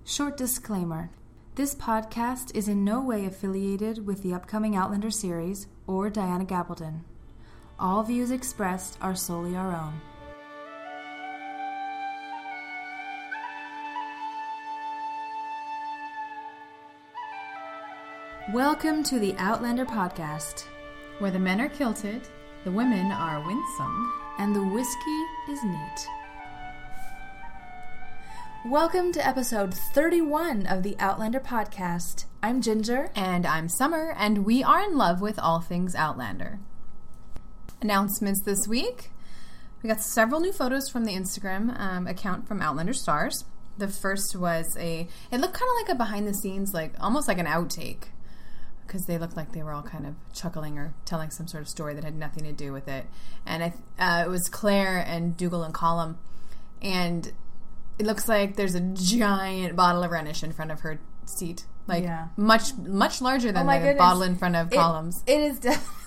Short disclaimer. This podcast is in no way affiliated with the upcoming Outlander series or Diana Gabaldon. All views expressed are solely our own. Welcome to the Outlander podcast, where the men are kilted, the women are winsome, and the whiskey is neat. Welcome to episode 31 of the Outlander podcast. I'm Ginger. And I'm Summer, and we are in love with all things Outlander. Announcements this week. We got several new photos from the Instagram account from Outlander Stars. The first was it looked kind of like a behind the scenes, almost like an outtake, because they looked like they were all kind of chuckling or telling some sort of story that had nothing to do with it. And it was Claire and Dougal and Colum, and it looks like there's a giant bottle of Rhenish in front of her seat. Much larger than the bottle in front of Colum's. It is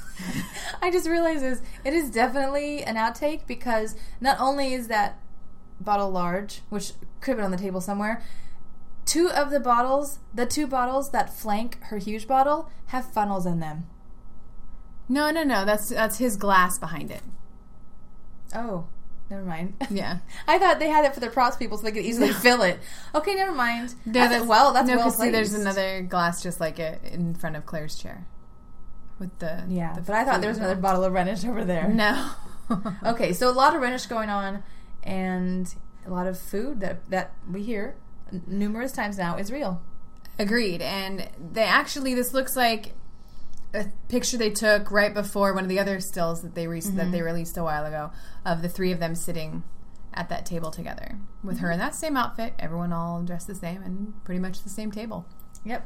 I just realized this. It is definitely an outtake because not only is that bottle large, which could have been on the table somewhere, two bottles that flank her huge bottle have funnels in them. No. That's his glass behind it. Oh. Never mind. Yeah. I thought they had it for their props people so they could easily fill it. Okay, never mind. That's no, well because placed. There's another glass just like it in front of Claire's chair. With but I thought there was another bottle of Rhenish over there. No. Okay, so a lot of Rhenish going on and a lot of food that we hear numerous times now is real. Agreed. And this looks like a picture they took right before one of the other stills that they released a while ago of the three of them sitting at that table together with her in that same outfit, everyone all dressed the same and pretty much the same table. Yep.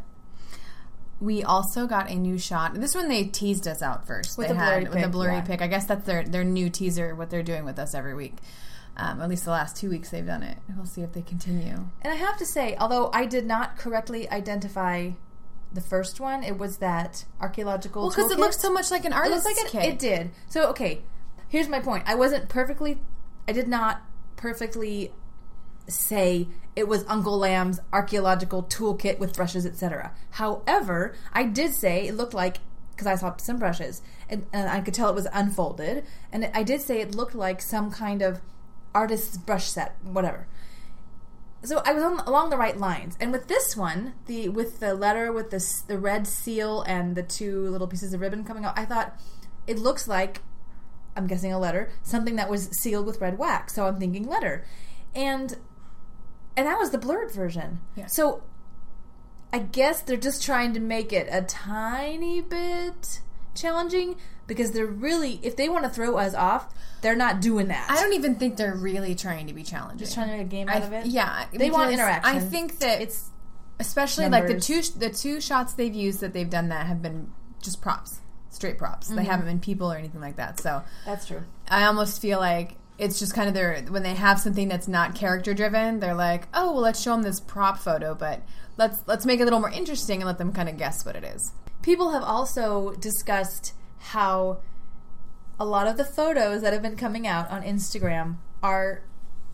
We also got a new shot. This one they teased us out first. With the blurry pic. I guess that's their new teaser, what they're doing with us every week. At least the last 2 weeks they've done it. We'll see if they continue. And I have to say, although I did not correctly identify the first one, it was that archaeological because it looks so much like an artist's kit. It did. So, okay, here's my point. I did not perfectly say it was Uncle Lamb's archaeological toolkit with brushes, etc. However, I did say it looked like, because I saw some brushes, and I could tell it was unfolded, and I did say it looked like some kind of artist's brush set, whatever. So I was along the right lines. And with this one, with the letter with the red seal and the two little pieces of ribbon coming out, I thought it looks like, I'm guessing a letter, something that was sealed with red wax. So I'm thinking letter. And that was the blurred version. Yeah. So I guess they're just trying to make it a tiny bit challenging because they're really, if they want to throw us off, they're not doing that. I don't even think they're really trying to be challenging. Just trying to make a game out of it? Yeah. They want interaction. I think that it's especially numbers. The two shots they've used that they've done that have been just props. Straight props. Mm-hmm. They haven't been people or anything like that. So that's true. I almost feel like it's just kind of when they have something that's not character driven, they're like, oh, well, let's show them this prop photo, but let's make it a little more interesting and let them kind of guess what it is. People have also discussed how a lot of the photos that have been coming out on Instagram or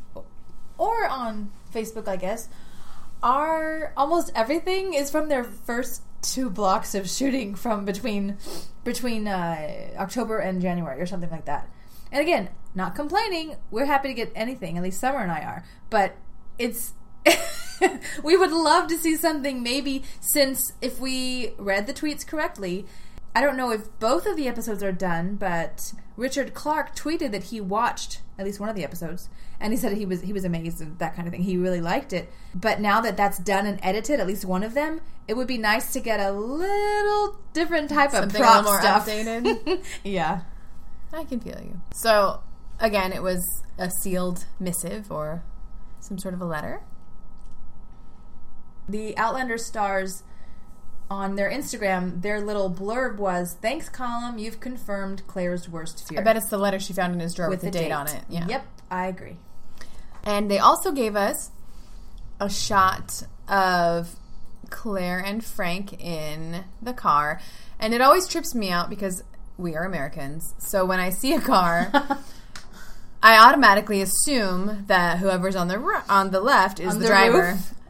on Facebook, I guess, are almost everything is from their first 2 blocks of shooting from between October and January or something like that. And again, not complaining. We're happy to get anything. At least Summer and I are. But it's we would love to see something maybe, since if we read the tweets correctly, I don't know if both of the episodes are done, but Richard Clark tweeted that he watched at least one of the episodes, and he said he was amazed and that kind of thing. He really liked it. But now that that's done and edited, at least one of them, it would be nice to get a little different type of prop more stuff. Updated. Yeah. I can feel you. So, again, it was a sealed missive or some sort of a letter. The Outlander Stars, on their Instagram, their little blurb was, "Thanks, Colum, you've confirmed Claire's worst fear." I bet it's the letter she found in his drawer with the date on it. Yeah. Yep, I agree. And they also gave us a shot of Claire and Frank in the car. And it always trips me out because we are Americans. So when I see a car, I automatically assume that whoever's on the left is the driver. Roof?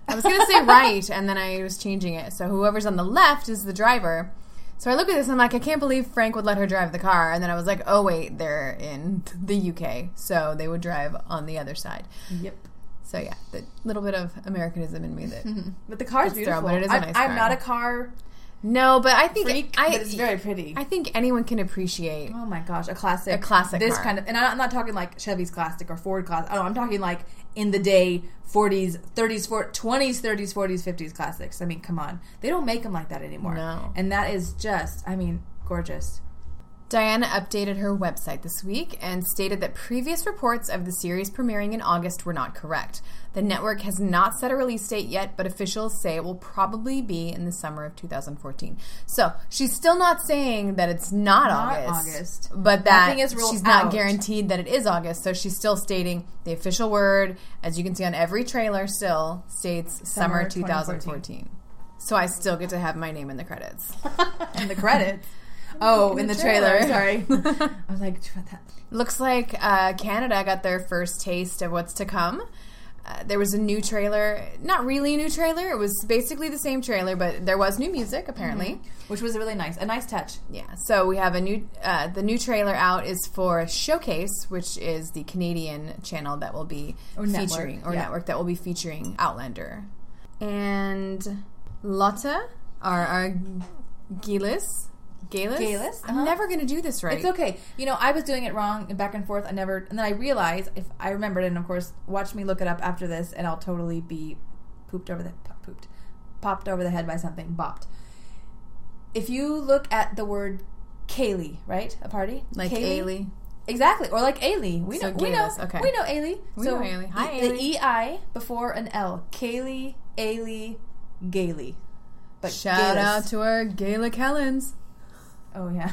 I was going to say right, and then I was changing it. So whoever's on the left is the driver. So I look at this and I'm like, I can't believe Frank would let her drive the car. And then I was like, oh, wait, they're in the UK. So they would drive on the other side. Yep. So, yeah, the little bit of Americanism in me that... But the car's beautiful. But it is a nice car. I'm not a car No, but I think... freak, but it's very pretty. I think anyone can appreciate... Oh, my gosh. A classic. A classic This car. kind of... And I'm not talking like Chevy's classic or Ford classic. Oh, I'm talking like in the day 40s, 30s, 20s, 30s, 40s, 50s classics. I mean, come on. They don't make them like that anymore. No. And that is just, I mean, gorgeous. Diana updated her website this week and stated that previous reports of the series premiering in August were not correct. The network has not set a release date yet, but officials say it will probably be in the summer of 2014. So she's still not saying that it's not August, but that she's not guaranteed that it is August. So she's still stating the official word, as you can see on every trailer, still states summer 2014. So I still get to have my name in the credits. In the credits? Oh, in the trailer. Sorry. I was like, that. Looks like Canada got their first taste of what's to come. There was a new trailer. Not really a new trailer. It was basically the same trailer, but there was new music, apparently. Mm-hmm. Which was a nice touch. Yeah. So we have the new trailer out is for Showcase, which is the Canadian channel that will be network that will be featuring Outlander. And Lotte, our Gillis. Galis? I'm never going to do this right. It's okay. You know, I was doing it wrong and back and forth. And then I realized, if I remembered, and of course, watch me look it up after this, and I'll totally be popped over the head by something, bopped. If you look at the word Kaylee, right? A party? Like Ailey. Exactly. Or like Ailey. We know Okay. We know Ailey. We know Ailey. Hi, Ailey. The EI before an L. Kaylee, Ailey, Gailey. But shout Galis. out to our Gaelic Helens. Oh, yeah.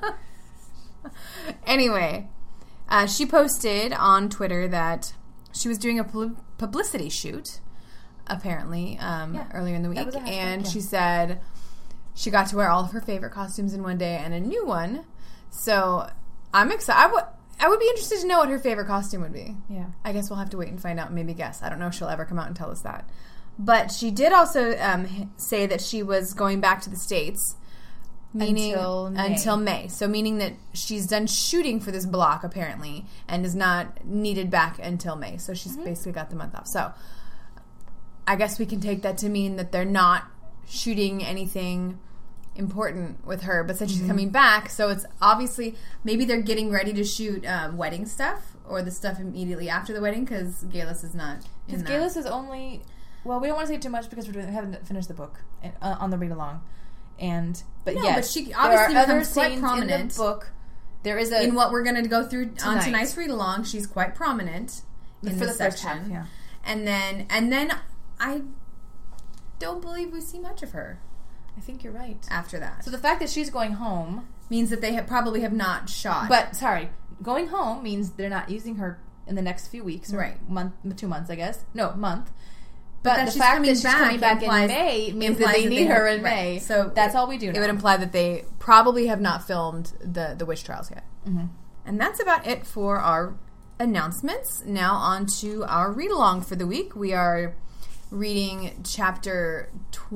Anyway, she posted on Twitter that she was doing a publicity shoot, apparently, earlier in the week. And she said she got to wear all of her favorite costumes in one day and a new one. So I'm excited. I would be interested to know what her favorite costume would be. Yeah. I guess we'll have to wait and find out and maybe guess. I don't know if she'll ever come out and tell us that. But she did also say that she was going back to the States. Meaning until May. So meaning that she's done shooting for this block apparently and is not needed back until May. So she's basically got the month off. So I guess we can take that to mean that they're not shooting anything important with her, but since she's coming back, so it's obviously maybe they're getting ready to shoot wedding stuff or the stuff immediately after the wedding because Galis is not in that. Galis is only... Well, we don't want to say too much because we haven't finished the book on the read-along. But she obviously becomes quite prominent in the book. There is in what we're going to go through on tonight's read along. She's quite prominent in for this the section, first half, and then I don't believe we see much of her. I think you're right. After that, so the fact that she's going home means that they probably have not shot. But going home means they're not using her in the next few weeks, right? 2 months, I guess. No, month. But the fact that she's coming back in May means that they need her in May. So that's all we do now. It would imply that they probably have not filmed the witch trials yet. Mm-hmm. And that's about it for our announcements. Now on to our read-along for the week. We are reading chapter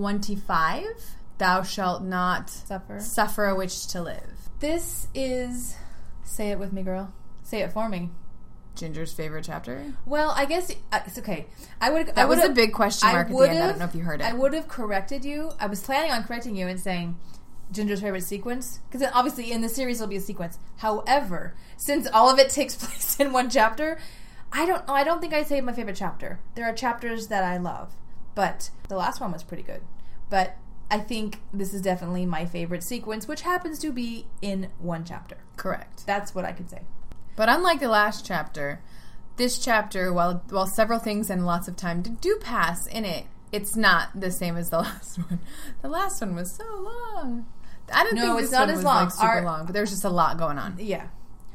25, Thou Shalt Not Suffer a Witch to Live. This is... Say it with me, girl. Say it for me. Ginger's favorite chapter? Well, I guess it's okay. That was a big question mark at the end. I don't know if you heard it. I would have corrected you. I was planning on correcting you and saying Ginger's favorite sequence, because obviously in the series there'll be a sequence. However, since all of it takes place in one chapter, I don't think I'd say my favorite chapter. There are chapters that I love, but the last one was pretty good. But I think this is definitely my favorite sequence, which happens to be in one chapter. Correct. That's what I could say. But unlike the last chapter, this chapter, while several things and lots of time do pass in it, it's not the same as the last one. The last one was so long. I don't think this one was like super long, but there's just a lot going on. Yeah.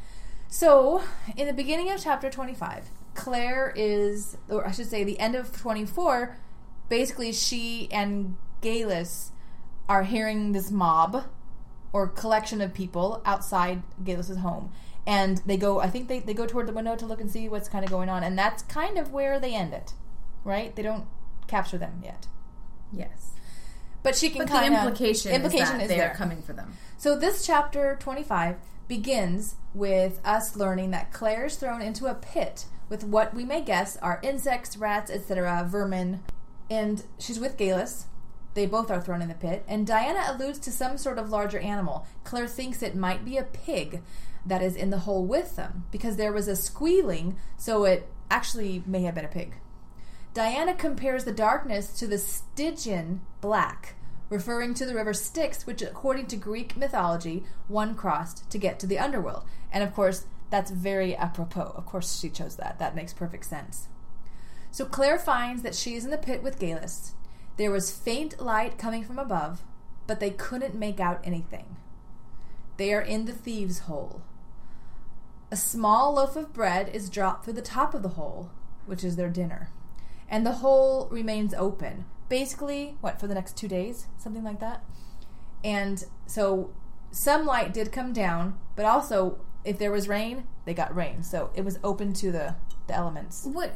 So, in the beginning of chapter 25, Claire is, or I should say the end of 24, basically she and Galis are hearing this mob or collection of people outside Galis' home. And they go, I think they go toward the window to look and see what's kind of going on. And that's kind of where they end it, right? They don't capture them yet. Yes. But she can But kind the of... implication is that they there. are coming for them. So this chapter 25 begins with us learning that Claire is thrown into a pit with what we may guess are insects, rats, etc., vermin, and she's with Galus. They both are thrown in the pit, and Diana alludes to some sort of larger animal. Claire thinks it might be a pig that is in the hole with them, because there was a squealing, so it actually may have been a pig. Diana compares the darkness to the Stygian black, referring to the river Styx, which according to Greek mythology, one crossed to get to the underworld. And of course, that's very apropos. Of course she chose that. That makes perfect sense. So Claire finds that she is in the pit with Galus. There was faint light coming from above, but they couldn't make out anything. They are in the thieves' hole. A small loaf of bread is dropped through the top of the hole, which is their dinner. And the hole remains open. Basically, for the next 2 days? Something like that. And so some light did come down, but also if there was rain, they got rain. So it was open to the elements. What...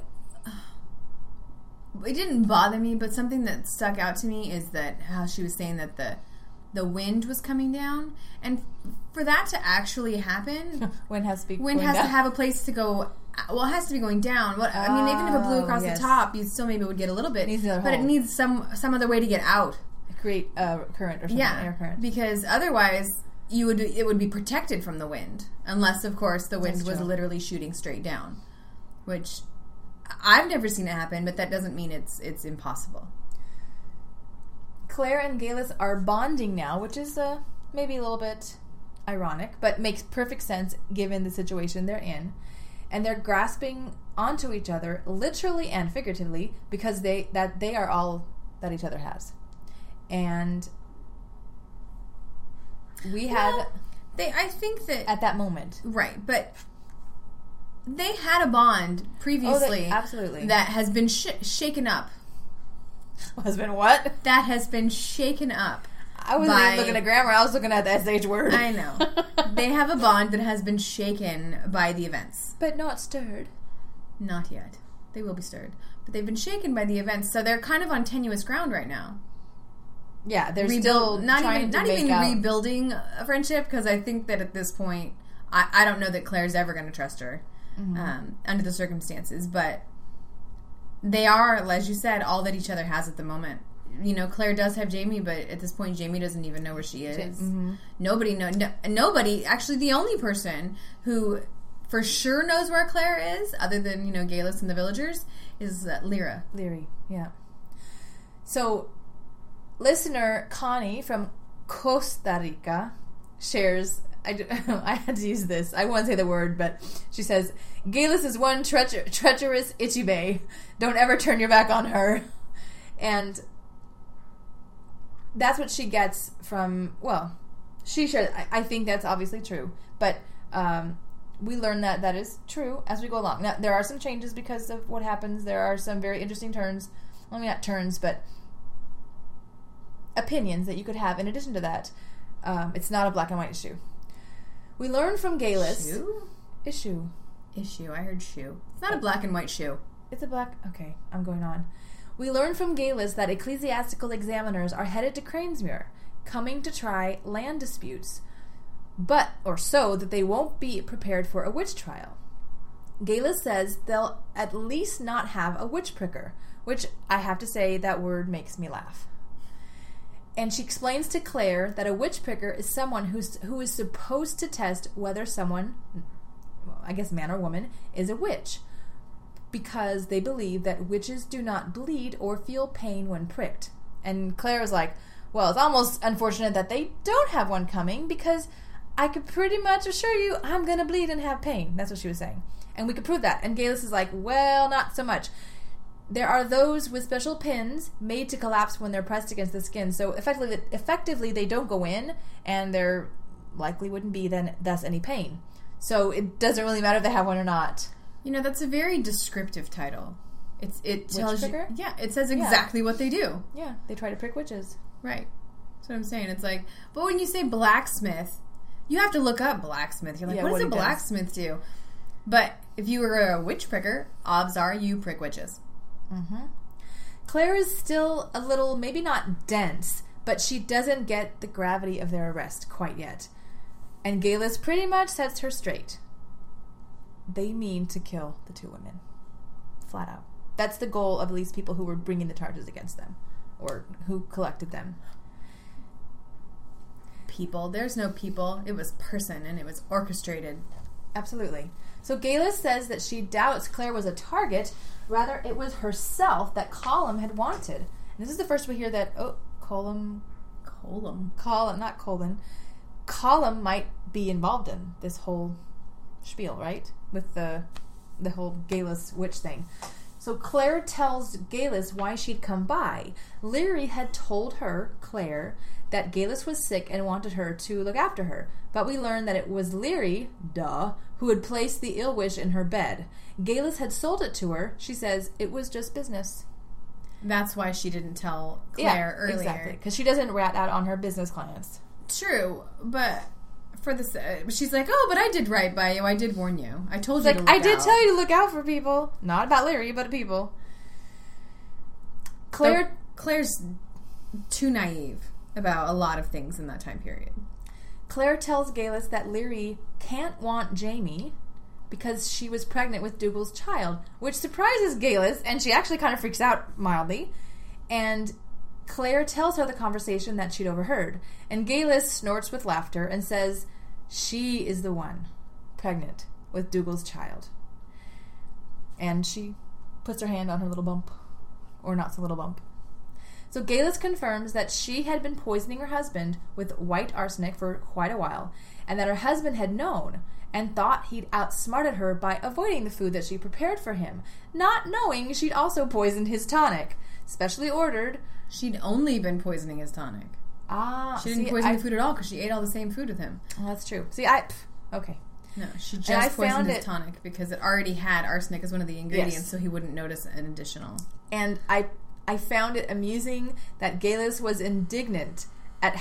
It didn't bother me, but something that stuck out to me is that how she was saying that the wind was coming down, and for that to actually happen, wind has to have a place to go. Well, it has to be going down. I mean, even if it blew across the top, you still maybe would get a little bit, but it needs some other way to get out. Create a current or something, air current. Because otherwise, it would be protected from the wind, unless of course the wind was literally shooting straight down, which. I've never seen it happen, but that doesn't mean it's impossible. Claire and Galus are bonding now, which is maybe a little bit ironic, but makes perfect sense given the situation they're in. And they're grasping onto each other, literally and figuratively, because they are all that each other has. And we had... I think that... At that moment. Right, but... They had a bond previously absolutely. That has been shaken up. Has been what? That has been shaken up. I wasn't even looking at grammar. I was looking at the SH word. I know. They have a bond that has been shaken by the events. But not stirred. Not yet. They will be stirred. But they've been shaken by the events, so they're kind of on tenuous ground right now. Yeah, they're still not even rebuilding a friendship, because I think that at this point, I don't know that Claire's ever going to trust her. Mm-hmm. Under the circumstances, but they are, as you said, all that each other has at the moment. You know, Claire does have Jamie, but at this point, Jamie doesn't even know where she is. Mm-hmm. Nobody. Actually, the only person who for sure knows where Claire is, other than Galus and the villagers, is Lyra. Lyra, yeah. So, listener Connie from Costa Rica shares. I had to use this. I won't say the word, but she says, Galus is one treacherous Ichibe. Don't ever turn your back on her. And that's what she gets from, she shared, I think that's obviously true. But we learn that is true as we go along. Now, there are some changes because of what happens. There are some very interesting turns. Well, not turns, but opinions that you could have in addition to that. It's not a black and white issue. We learn from Galus... Issue. I heard shoe. It's not a black and white shoe. It's a black... Okay, I'm going on. We learn from Galus that ecclesiastical examiners are headed to Cranesmuir, coming to try land disputes, so that they won't be prepared for a witch trial. Galus says they'll at least not have a witch pricker, which I have to say that word makes me laugh. And she explains to Claire that a witch pricker is someone who is supposed to test whether someone, I guess man or woman, is a witch, because they believe that witches do not bleed or feel pain when pricked. And Claire is like, well, it's almost unfortunate that they don't have one coming, because I could pretty much assure you I'm going to bleed and have pain. That's what she was saying. And we could prove that. And Galus is like, well, not so much. There are those with special pins made to collapse when they're pressed against the skin. So effectively they don't go in, and there likely wouldn't be then thus any pain. So it doesn't really matter if they have one or not. That's a very descriptive title. It tells you. Yeah, it says exactly what they do. Yeah, they try to prick witches. Right. That's what I'm saying. It's like, but when you say blacksmith, you have to look up blacksmith. You're like, what does a blacksmith do? But if you were a witch pricker, odds are you prick witches. Mm-hmm. Claire is still a little, maybe not dense, but she doesn't get the gravity of their arrest quite yet. And Geillis pretty much sets her straight. They mean to kill the two women. Flat out. That's the goal of at least people who were bringing the charges against them, or who collected them. People. There's no people. It was person, and it was orchestrated. Absolutely. So Geillis says that she doubts Claire was a target. Rather, it was herself that Colum had wanted. And this is the first we hear that, Colum might be involved in this whole spiel, right? With the whole Geillis witch thing. So Claire tells Geillis why she'd come by. Leary had told her, Claire, that Geillis was sick and wanted her to look after her. But we learned that it was Leary, who had placed the ill wish in her bed. Geillis had sold it to her. She says it was just business. That's why she didn't tell Claire earlier. Exactly, because she doesn't rat out on her business clients. True, but for this, she's like, but I did right by you. I did warn you. I told you to look out. I did tell you to look out for people. Not about Leary, but people. Claire's too naive about a lot of things in that time period. Claire tells Geillis that Leary can't want Jamie because she was pregnant with Dougal's child, which surprises Geillis, and she actually kind of freaks out mildly. And Claire tells her the conversation that she'd overheard, and Geillis snorts with laughter and says she is the one pregnant with Dougal's child. And she puts her hand on her little bump, or not so little bump. So Geillis confirms that she had been poisoning her husband with white arsenic for quite a while, and that her husband had known and thought he'd outsmarted her by avoiding the food that she prepared for him, not knowing she'd also poisoned his tonic, specially ordered. She'd only been poisoning his tonic. She didn't poison the food at all because she ate all the same food with him. Oh, that's true. Okay. No, she just poisoned his tonic because it already had arsenic as one of the ingredients, so he wouldn't notice an additional. And I found it amusing that Geillis was indignant at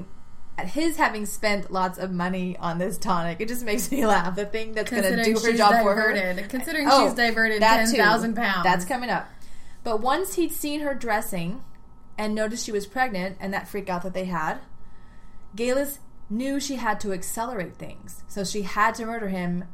his having spent lots of money on this tonic. It just makes me laugh. The thing that's going to do her job for her. Considering she's diverted 10,000 pounds. That's coming up. But once he'd seen her dressing and noticed she was pregnant and that freak out that they had, Geillis knew she had to accelerate things. So she had to murder him.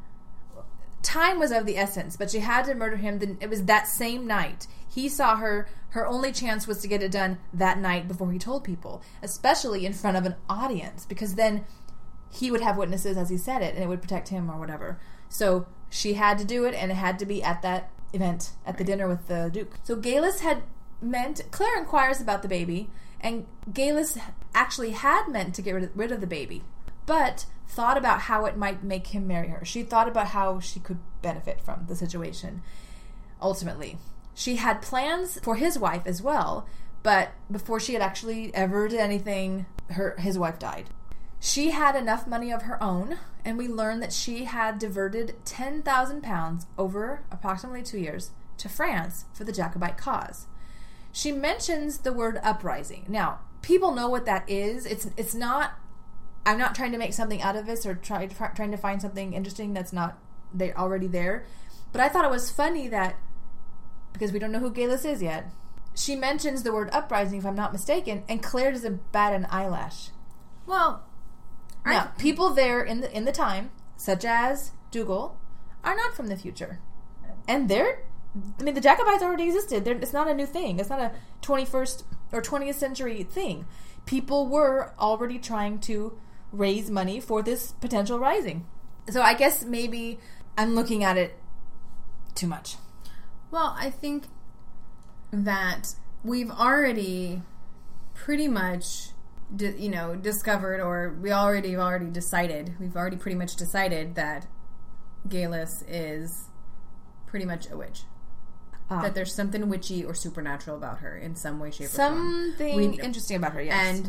Time was of the essence, but she had to murder him. It was that same night. He saw her. Her only chance was to get it done that night before he told people, especially in front of an audience, because then he would have witnesses as he said it, and it would protect him or whatever. So she had to do it, and it had to be at that event, at the dinner with the Duke. So Geillis had meant... Claire inquires about the baby, and Geillis actually had meant to get rid of the baby, but thought about how it might make him marry her. She thought about how she could benefit from the situation, ultimately. She had plans for his wife as well, but before she had actually ever did anything, his wife died. She had enough money of her own, and we learned that she had diverted 10,000 pounds over approximately 2 years to France for the Jacobite cause. She mentions the word uprising. Now, people know what that is. It's not... I'm not trying to make something out of this or trying to find something interesting that's not already there. But I thought it was funny that, because we don't know who Geillis is yet, she mentions the word uprising, if I'm not mistaken, and Claire doesn't bat an eyelash. Well, now, people there in the time, such as Dougal, are not from the future. And the Jacobites already existed. It's not a new thing. It's not a 21st or 20th century thing. People were already trying to raise money for this potential rising. So I guess maybe I'm looking at it too much. Well, I think that we've already pretty much, discovered, or we've already pretty much decided that Geillis is pretty much a witch. That there's something witchy or supernatural about her in some way, shape, or form. Something interesting about her, yes.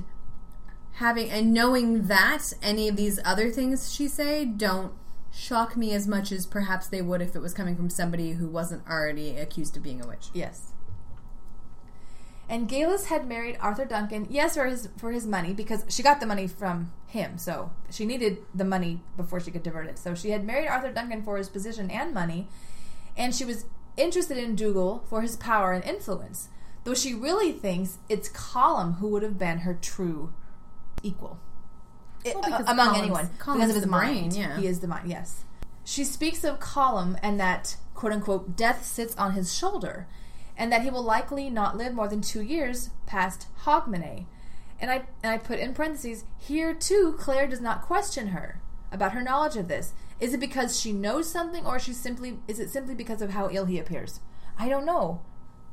And knowing that any of these other things she say don't shock me as much as perhaps they would if it was coming from somebody who wasn't already accused of being a witch. Yes. And Geillis had married Arthur Duncan, yes, for his money, because she got the money from him, so she needed the money before she could divert it. So she had married Arthur Duncan for his position and money, and she was interested in Dougal for his power and influence. though she really thinks it's Colum who would have been her true equal. Among anyone. Because of his mind. Yeah. He is the mind, yes. She speaks of Colum and that, quote-unquote, death sits on his shoulder, and that he will likely not live more than 2 years past Hogmanay. And I put in parentheses, here too, Claire does not question her about her knowledge of this. Is it because she knows something, or is it simply because of how ill he appears? I don't know.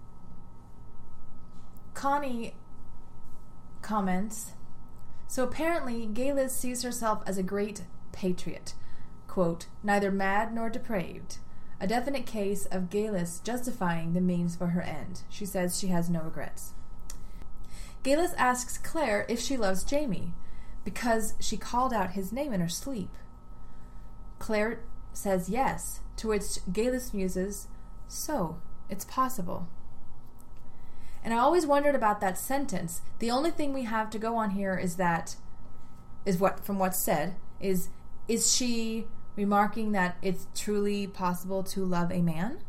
Connie comments, so apparently Geillis sees herself as a great patriot, quote, neither mad nor depraved. A definite case of Geillis justifying the means for her end. She says she has no regrets. Geillis asks Claire if she loves Jamie, because she called out his name in her sleep. Claire says yes, to which Geillis muses, so, it's possible. And I always wondered about that sentence. The only thing we have to go on here is from what's said, is she remarking that it's truly possible to love a man?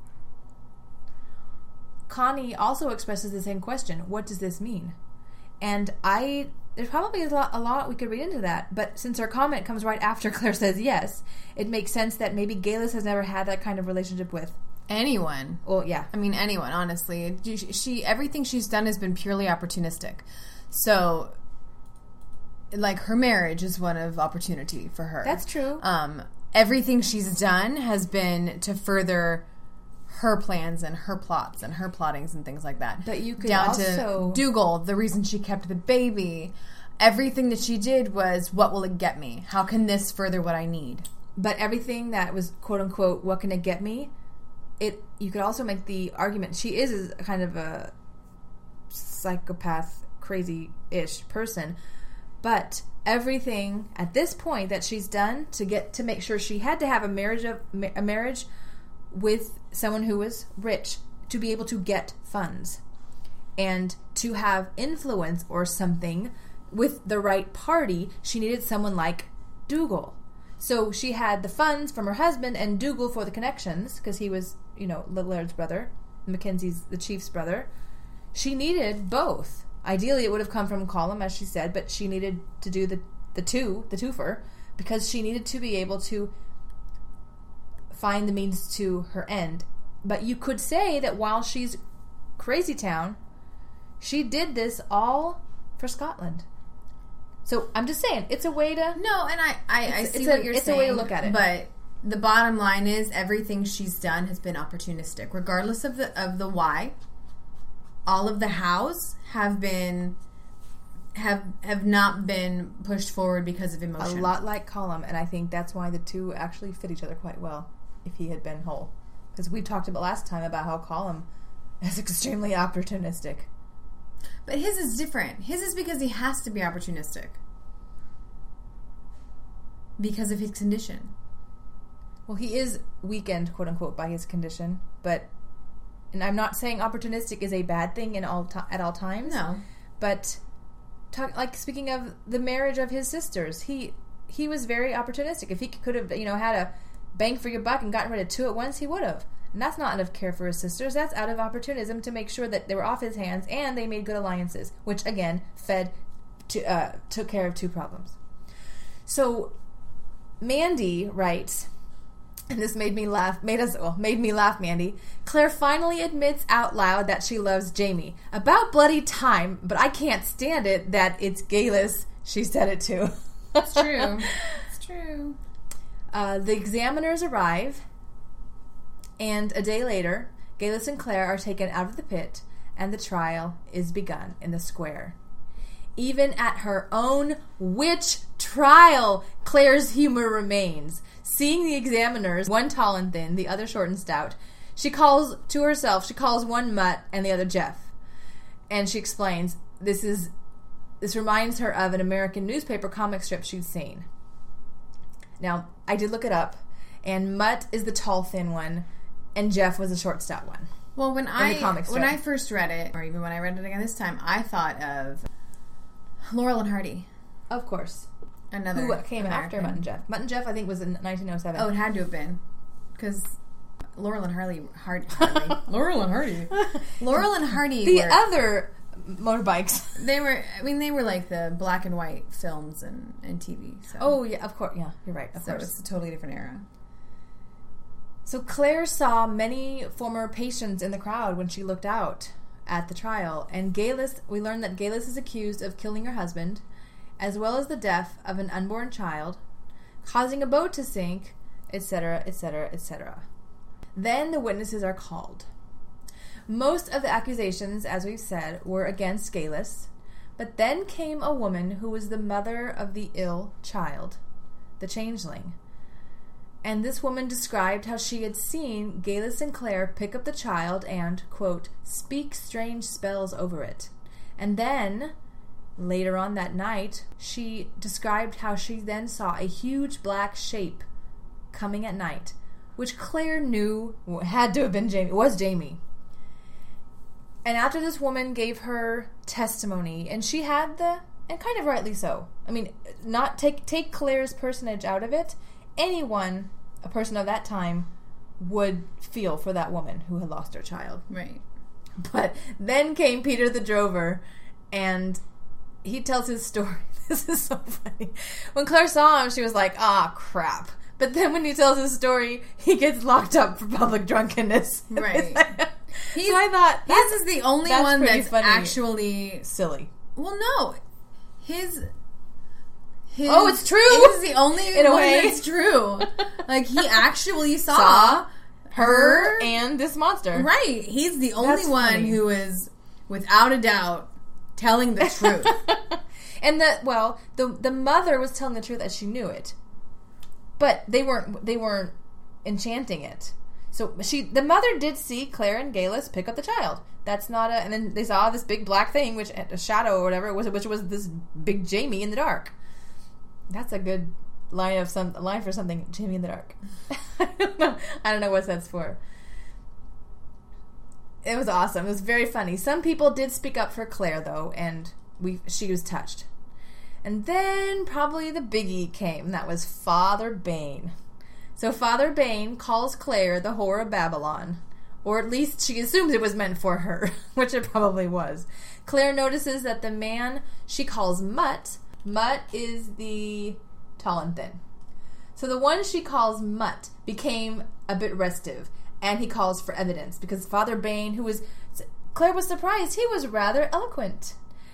Connie also expresses the same question. What does this mean? And there's probably a lot we could read into that, but since her comment comes right after Claire says yes, it makes sense that maybe Geillis has never had that kind of relationship with anyone. Well, yeah. I mean, anyone, honestly. Everything she's done has been purely opportunistic. So, like, her marriage is one of opportunity for her. That's true. Everything she's done has been to further her plans and her plots and her plottings and things like that. But you could down also... to Dougal, the reason she kept the baby. Everything that she did was, what will it get me? How can this further what I need? But everything that was, quote-unquote, what can it get me? You could also make the argument, she is kind of a psychopath, crazy-ish person, but everything at this point that she's done to make sure she had to have a marriage with someone who was rich to be able to get funds and to have influence or something with the right party, she needed someone like Dougal. So she had the funds from her husband and Dougal for the connections, because he was, Laird's brother, Mackenzie's the chief's brother. She needed both. Ideally, it would have come from Colum, as she said, but she needed to do the twofer, because she needed to be able to find the means to her end. But you could say that while she's Crazy Town, she did this all for Scotland. So I'm just saying, it's a way to... No, and I see what you're saying. It's a way to look at it. But the bottom line is, everything she's done has been opportunistic. Regardless of the why, all of the hows have not been pushed forward because of emotion. A lot like Colum, and I think that's why the two actually fit each other quite well, if he had been whole. Because we talked about last time about how Colum is extremely opportunistic. But his is different. His is because he has to be opportunistic. Because of his condition. Well, he is weakened, quote unquote, by his condition. And I'm not saying opportunistic is a bad thing at all times. No. But speaking of the marriage of his sisters, he was very opportunistic. If he could have, had a bang for your buck and gotten rid of two at once, he would have. And that's not out of care for his sisters. That's out of opportunism to make sure that they were off his hands and they made good alliances, which, again, took care of two problems. So, Mandy writes, and this made me laugh, Mandy. Claire finally admits out loud that she loves Jamie. About bloody time, but I can't stand it that it's Geillis she said it to. It's true. It's true. The examiners arrive, and a day later, Geillis and Claire are taken out of the pit, and the trial is begun in the square. Even at her own witch trial, Claire's humor remains. Seeing the examiners, one tall and thin, the other short and stout, she calls one Mutt and the other Jeff. And she explains, this reminds her of an American newspaper comic strip she'd seen. Now, I did look it up, and Mutt is the tall, thin one, and Jeff was the short, stout one. Well, when I first read it, or even when I read it again this time, I thought of Laurel and Hardy. Of course. Another who came American. after Mutt and Jeff. Mutt and Jeff, I think, was in 1907. Oh, it had to have been. Because Laurel and Hardy. Laurel and Hardy. Laurel and Hardy. The other motorbikes. They were like the black and white films and TV. So. Oh, yeah, of course. Yeah, you're right. Of course. It's a totally different era. So Claire saw many former patients in the crowd when she looked out at the trial. And we learned that Galis is accused of killing her husband, as well as the death of an unborn child, causing a boat to sink, etc., etc., etc. Then the witnesses are called. Most of the accusations, as we've said, were against Galis, but then came a woman who was the mother of the ill child, the changeling. And this woman described how she had seen Galis and Claire pick up the child and, quote, speak strange spells over it. And then, later on that night, she described how she then saw a huge black shape coming at night, which Claire knew had to have been Jamie. It was Jamie. And after this woman gave her testimony, and she had and kind of rightly so. I mean, not take Claire's personage out of it. Anyone, a person of that time, would feel for that woman who had lost her child. Right. But then came Peter the drover, and he tells his story. This is so funny. When Claire saw him, she was like, crap. But then when he tells his story, he gets locked up for public drunkenness. Right. So I thought, his is the only one that's funny. Actually silly. Well, no. His oh, it's true. His is the only in one that's true. Like, he actually saw her and this monster. Right. He's the only one who is, without a doubt, telling the truth. And the mother was telling the truth as she knew it. But they weren't enchanting it. So the mother did see Claire and Galis pick up the child. That's not and then they saw this big black thing, which a shadow or whatever, which was this big Jamie in the dark. That's a good line for something. Jamie in the dark. I don't know what that's for. It was awesome. It was very funny. Some people did speak up for Claire though, and she was touched. And then probably the biggie came. That was Father Bane. So Father Bane calls Claire the whore of Babylon. Or at least she assumes it was meant for her, which it probably was. Claire notices that the man she calls Mutt is the tall and thin. So the one she calls Mutt became a bit restive, and he calls for evidence, because Father Bane, Claire was surprised, he was rather eloquent.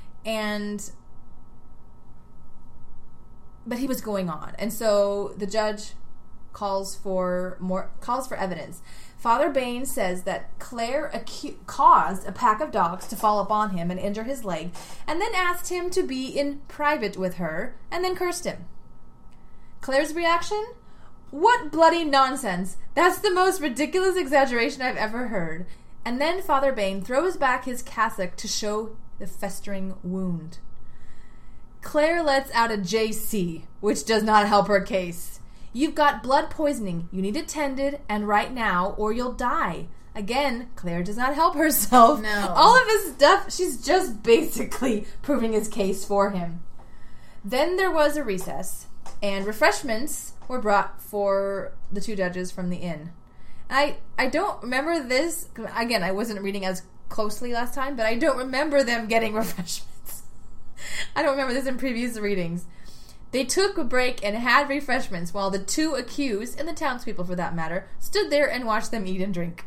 But he was going on. And so the judge calls for evidence. Father Bane says that Claire caused a pack of dogs to fall upon him and injure his leg, and then asked him to be in private with her, and then cursed him. Claire's reaction? What bloody nonsense! That's the most ridiculous exaggeration I've ever heard. And then Father Bane throws back his cassock to show the festering wound. Claire lets out a JC, which does not help her case. You've got blood poisoning. You need it tended, and right now, or you'll die. Again, Claire does not help herself. No. All of his stuff, she's just basically proving his case for him. Then there was a recess, and refreshments were brought for the two judges from the inn. I don't remember this. Again, I wasn't reading as closely last time, but I don't remember them getting refreshments. I don't remember this in previous readings. They took a break and had refreshments while the two accused, and the townspeople for that matter, stood there and watched them eat and drink.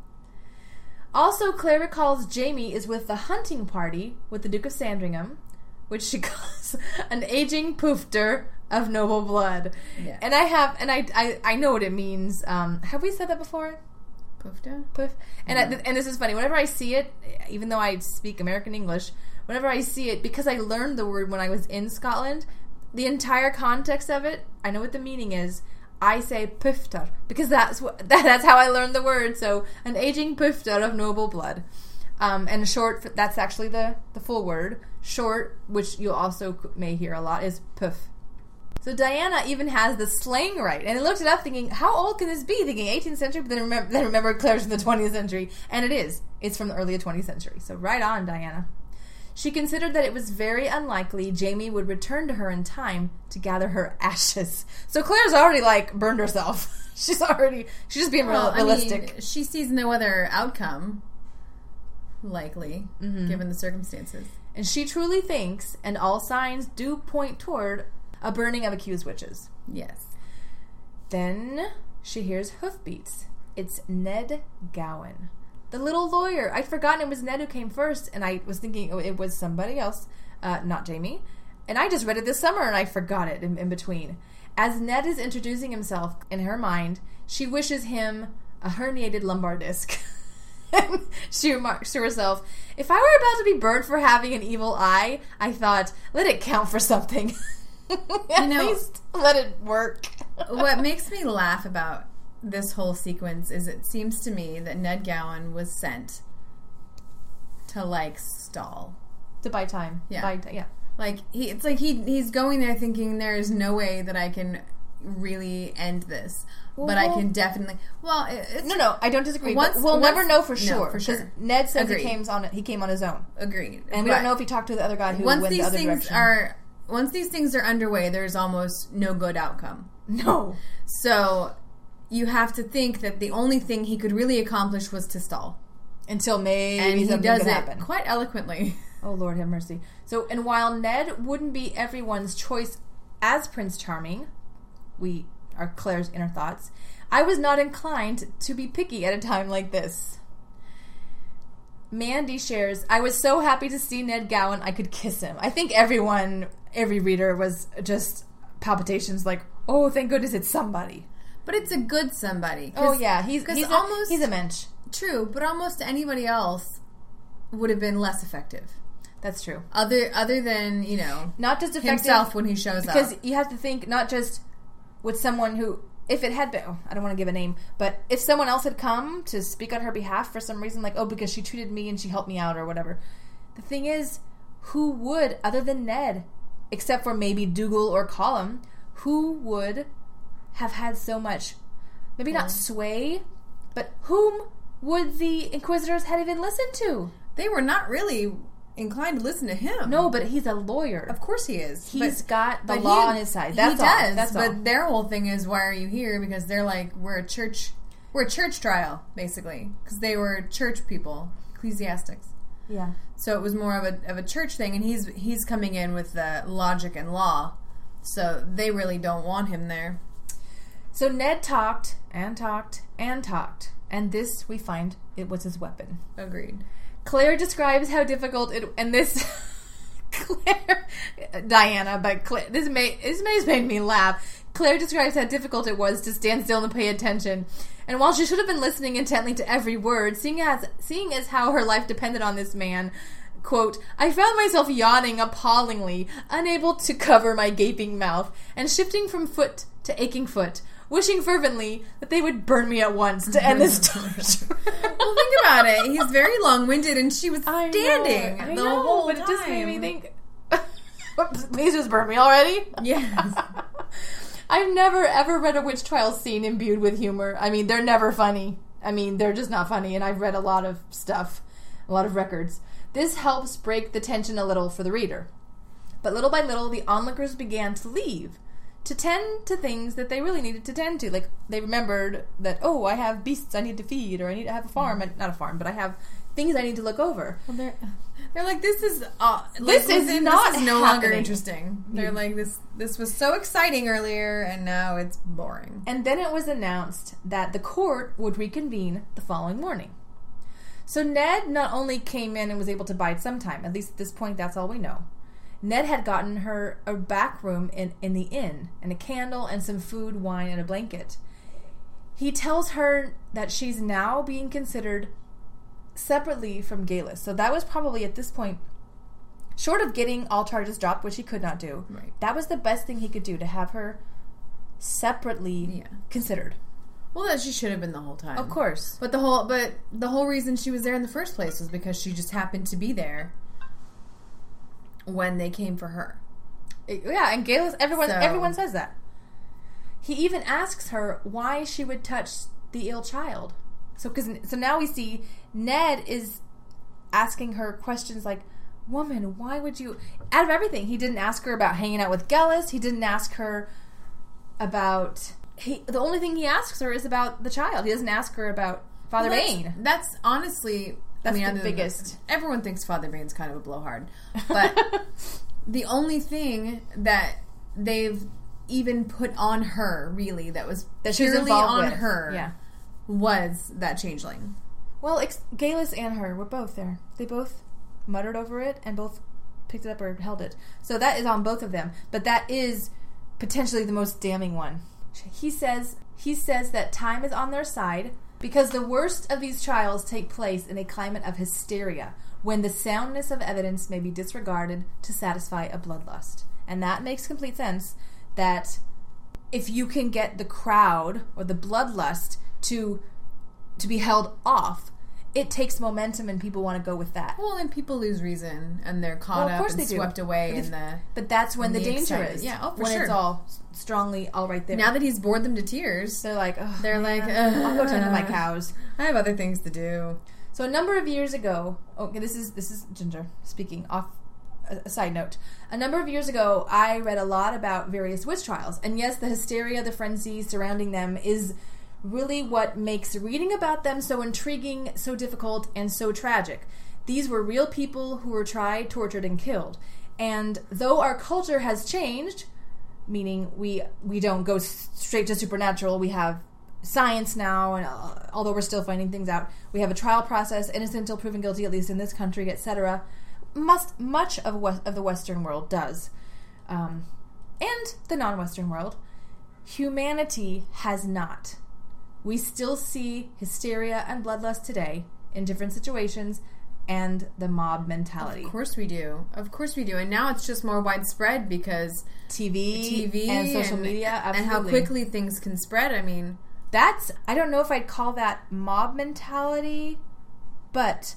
Also, Claire recalls Jamie is with the hunting party with the Duke of Sandringham, which she calls an aging poofter of noble blood. Yeah. And I know what it means. Have we said that before? Poofter? Poof. And this is funny. Whenever I see it, even though I speak American English, whenever I see it, because I learned the word when I was in Scotland, the entire context of it, I know what the meaning is. I say poofter because that's how I learned the word. So an aging poofter of noble blood, and short. That's actually the full word. Short, which you also may hear a lot, is poof. So Diana even has the slang right, and I looked it up, thinking, how old can this be? Thinking 18th century, but then remember Claire's from the 20th century, and it is. It's from the early 20th century. So right on, Diana. She considered that it was very unlikely Jamie would return to her in time to gather her ashes. So Claire's already, burned herself. She's just being realistic. I mean, she sees no other outcome, likely, given the circumstances. And she truly thinks, and all signs do point toward, a burning of accused witches. Yes. Then she hears hoofbeats. It's Ned Gowan, the little lawyer. I'd forgotten it was Ned who came first, and I was thinking it was somebody else, not Jamie. And I just read it this summer, and I forgot it in between. As Ned is introducing himself in her mind, she wishes him a herniated lumbar disc. She remarks to herself, if I were about to be burned for having an evil eye, I thought, let it count for something. At least let it work. What makes me laugh about this whole sequence is it seems to me that Ned Gowan was sent to, like, stall. To buy time. Yeah. Yeah. Like, he's going there thinking there is no way that I can really end this. But I can definitely... Well, No, I don't disagree. We'll never know for sure. No, for sure. Ned says he came on his own. Agreed. And we don't know if he talked to the other guy who went the other direction. Once these things are underway, there's almost no good outcome. No. So, you have to think that the only thing he could really accomplish was to stall. Until maybe and he something does could it happen. Quite eloquently. Oh, Lord have mercy. So, and while Ned wouldn't be everyone's choice as Prince Charming, we are Claire's inner thoughts, I was not inclined to be picky at a time like this. Mandy shares, I was so happy to see Ned Gowan, I could kiss him. I think every reader was just palpitations like, oh, thank goodness it's somebody. But it's a good somebody. Oh, yeah. He's a mensch. True, but almost anybody else would have been less effective. That's true. Other than, not just effective himself when he shows up. Because you have to think not just with someone who, if it had been, I don't want to give a name, but if someone else had come to speak on her behalf for some reason, like, oh, because she treated me and she helped me out or whatever. The thing is, who would, other than Ned, except for maybe Dougal or Colum, who would have had so much, maybe not sway, but whom would the Inquisitors have even listened to? They were not really inclined to listen to him. No, but he's a lawyer. Of course he is. He's got the law on his side. That's all. That's all. But their whole thing is, why are you here? Because they're like, we're a church trial, basically. Because they were church people, ecclesiastics. Yeah. So it was more of a church thing, and he's coming in with the logic and law. So they really don't want him there. So Ned talked and talked and talked. And this, we find, it was his weapon. Agreed. Claire describes how difficult Diana, but Claire, this has made me laugh. Claire describes how difficult it was to stand still and pay attention. And while she should have been listening intently to every word, seeing as how her life depended on this man, quote, I found myself yawning appallingly, unable to cover my gaping mouth, and shifting from foot to aching foot, wishing fervently that they would burn me at once to end this torture. Well, think about it. He's very long-winded, and she was standing I the know, whole but time. it just made me think, please just burn me already? Yes. I've never, ever read a witch trial scene imbued with humor. I mean, they're never funny. I mean, they're just not funny, and I've read a lot of stuff, a lot of records. This helps break the tension a little for the reader. But little by little, the onlookers began to leave, to tend to things that they really needed to tend to. Like, they remembered that, oh, I have beasts I need to feed, or I need to have a farm. Not a farm, but I have things I need to look over. Well, they're like, this is no longer interesting. They're like, this was so exciting earlier, and now it's boring. And then it was announced that the court would reconvene the following morning. So Ned not only came in and was able to bide some time, at least at this point, that's all we know. Ned had gotten her a back room in the inn, and a candle and some food, wine, and a blanket. He tells her that she's now being considered separately from Galus. So that was probably, at this point, short of getting all charges dropped, which he could not do, right, that was the best thing he could do, to have her separately considered. Well, that she should have been the whole time. Of course. But the whole reason she was there in the first place was because she just happened to be there when they came for her. Yeah, and Galus, everyone says that. He even asks her why she would touch the ill child. So now we see Ned is asking her questions like, woman, why would you... Out of everything, he didn't ask her about hanging out with Galus. He didn't ask her about the only thing he asks her is about the child. He doesn't ask her about Father Bain. That's honestly... That's the biggest. Everyone thinks Father Bain's kind of a blowhard. But the only thing that they've even put on her, really, that was purely on her, was that changeling. Well, Galus and her were both there. They both muttered over it and both picked it up or held it. So that is on both of them. But that is potentially the most damning one. He says that time is on their side because the worst of these trials take place in a climate of hysteria, when the soundness of evidence may be disregarded to satisfy a bloodlust. And that makes complete sense, that if you can get the crowd or the bloodlust to be held off, it takes momentum and people want to go with that. Well, and people lose reason and they're caught up and swept away. But that's when the danger is. Yeah, when it's all strongly all right there. Now that he's bored them to tears, they're like, I'll go tend to my cows. I have other things to do. So a number of years ago, this is Ginger speaking off a side note. A number of years ago, I read a lot about various witch trials. And yes, the hysteria, the frenzy surrounding them is really what makes reading about them so intriguing, so difficult, and so tragic. These were real people who were tried, tortured, and killed. And though our culture has changed, meaning we don't go straight to supernatural, we have science now, and although we're still finding things out, we have a trial process, innocent until proven guilty, at least in this country, etc. Much of the Western world does. And the non-Western world. Humanity has not. We still see hysteria and bloodlust today in different situations and the mob mentality. Of course we do. And now it's just more widespread because TV and social media, absolutely. And how quickly things can spread. I mean, I don't know if I'd call that mob mentality, but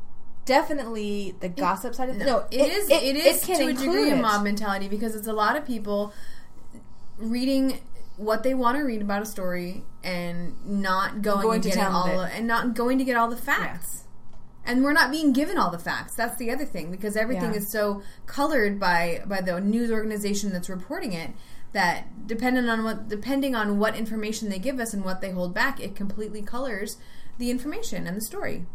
definitely the gossip side of things. No, it is to a degree a mob mentality because it's a lot of people reading what they want to read about a story and not going to get all the facts. Yeah. And we're not being given all the facts. That's the other thing, because everything is so colored by the news organization that's reporting it that depending on what information they give us and what they hold back, it completely colors the information and the story.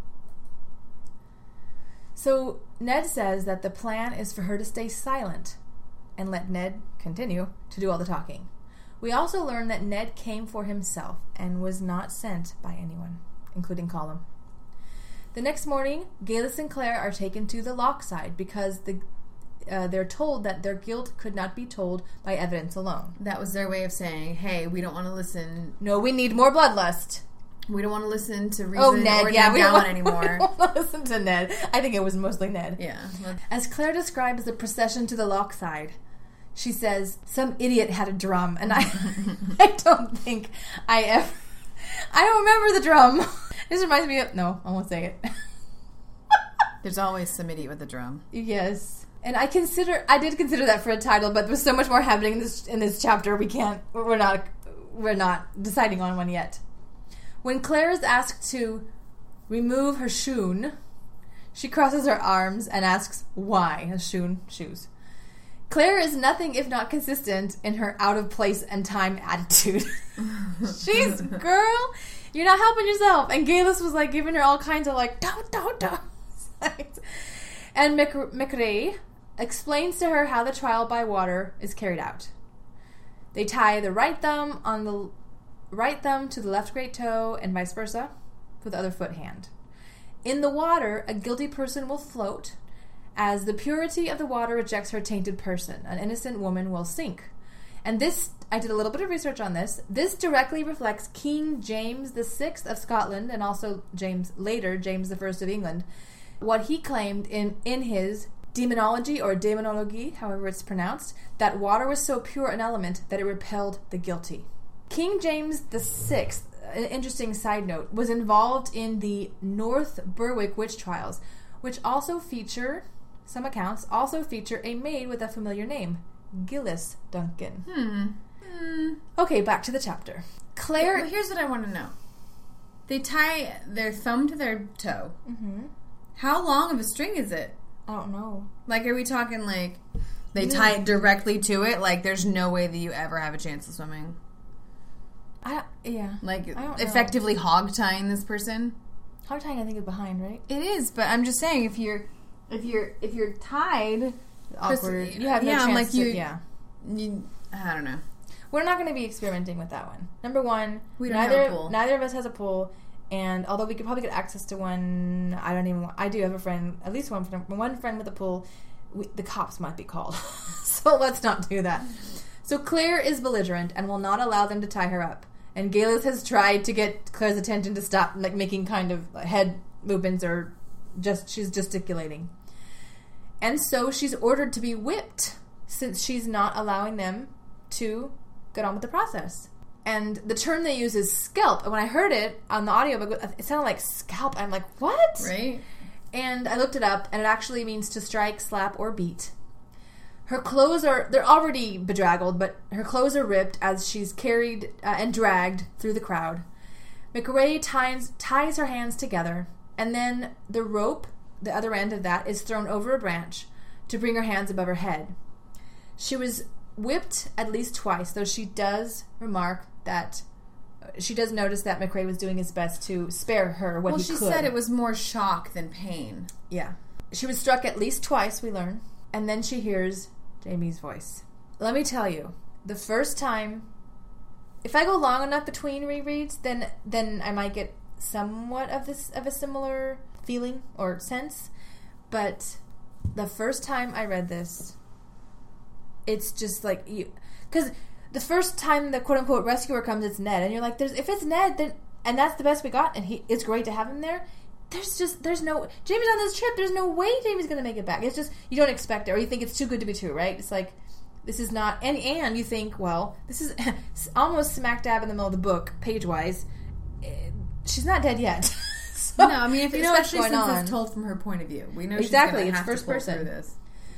So Ned says that the plan is for her to stay silent and let Ned continue to do all the talking. We also learn that Ned came for himself and was not sent by anyone, including Colum. The next morning, Galus and Claire are taken to the Lochside because they're told that their guilt could not be told by evidence alone. That was their way of saying, hey, we don't want to listen. No, we need more bloodlust. We don't want to listen to reason or Ned Gowan anymore. We don't want to listen to Ned. I think it was mostly Ned. Yeah. As Claire describes the procession to the Lochside, she says, some idiot had a drum, and I don't think I don't remember the drum. This reminds me of... No, I won't say it. There's always some idiot with a drum. Yes. And I did consider that for a title, but there's so much more happening in this chapter, we're not deciding on one yet. When Claire is asked to remove her shoon, she crosses her arms and asks why. Shoes. Claire is nothing if not consistent in her out-of-place and time attitude. She's, girl, you're not helping yourself. And Galus was, giving her all kinds of, don't. And McRae explains to her how the trial by water is carried out. They tie the right thumb to the left great toe and vice versa with the other foot hand. In the water, a guilty person will float. As the purity of the water rejects her tainted person, an innocent woman will sink. And this, I did a little bit of research on this. This directly reflects King James VI of Scotland and also James I of England. What he claimed in his demonology or demonology, however it's pronounced, that water was so pure an element that it repelled the guilty. King James VI, an interesting side note, was involved in the North Berwick witch trials, which some accounts also feature a maid with a familiar name, Gillis Duncan. Okay, back to the chapter. Claire... Here's what I want to know. They tie their thumb to their toe. Mm-hmm. How long of a string is it? I don't know. Are we talking, they tie it directly to it? There's no way that you ever have a chance of swimming. Like, I don't know. effectively hog tying this person. Hog tying, I think, is behind, right? It is, but I'm just saying, if you're tied, Awkward. You have no chance I don't know. We're not going to be experimenting with that one. Number one, We don't have a pool. Neither of us has a pool, and although we could probably get access to one, I do have a friend, at least one friend with a pool. The cops might be called, so let's not do that. So Claire is belligerent and will not allow them to tie her up. And Galeth has tried to get Claire's attention to stop making kind of head movements or she's gesticulating. And so she's ordered to be whipped since she's not allowing them to get on with the process. And the term they use is scalp. And when I heard it on the audiobook, it sounded like scalp. I'm like, what? Right. And I looked it up, and it actually means to strike, slap, or beat. Her clothes they're already bedraggled, but her clothes are ripped as she's carried and dragged through the crowd. McRae ties her hands together, and then the rope, the other end of that, is thrown over a branch to bring her hands above her head. She was whipped at least twice, though she does remark that she does notice that McRae was doing his best to spare her what he could. Well, she said it was more shock than pain. Yeah. She was struck at least twice, we learn, and then she hears Jamie's voice. Let me tell you, the first time, if I go long enough between rereads, then I might get somewhat of a similar feeling or sense, but the first time I read this, it's just like because the first time the quote unquote rescuer comes, it's Ned, and you're like, if it's Ned, then and that's the best we got, and it's great to have him there. There's no Jamie's on this trip. There's no way Jamie's gonna make it back. It's just you don't expect it, or you think it's too good to be true, right? It's like this is not, and you think, well, this is almost smack dab in the middle of the book, page wise. She's not dead yet. So, no, I mean, if you know, especially since it's told from her point of view, we know exactly. She's it's first person. Through this.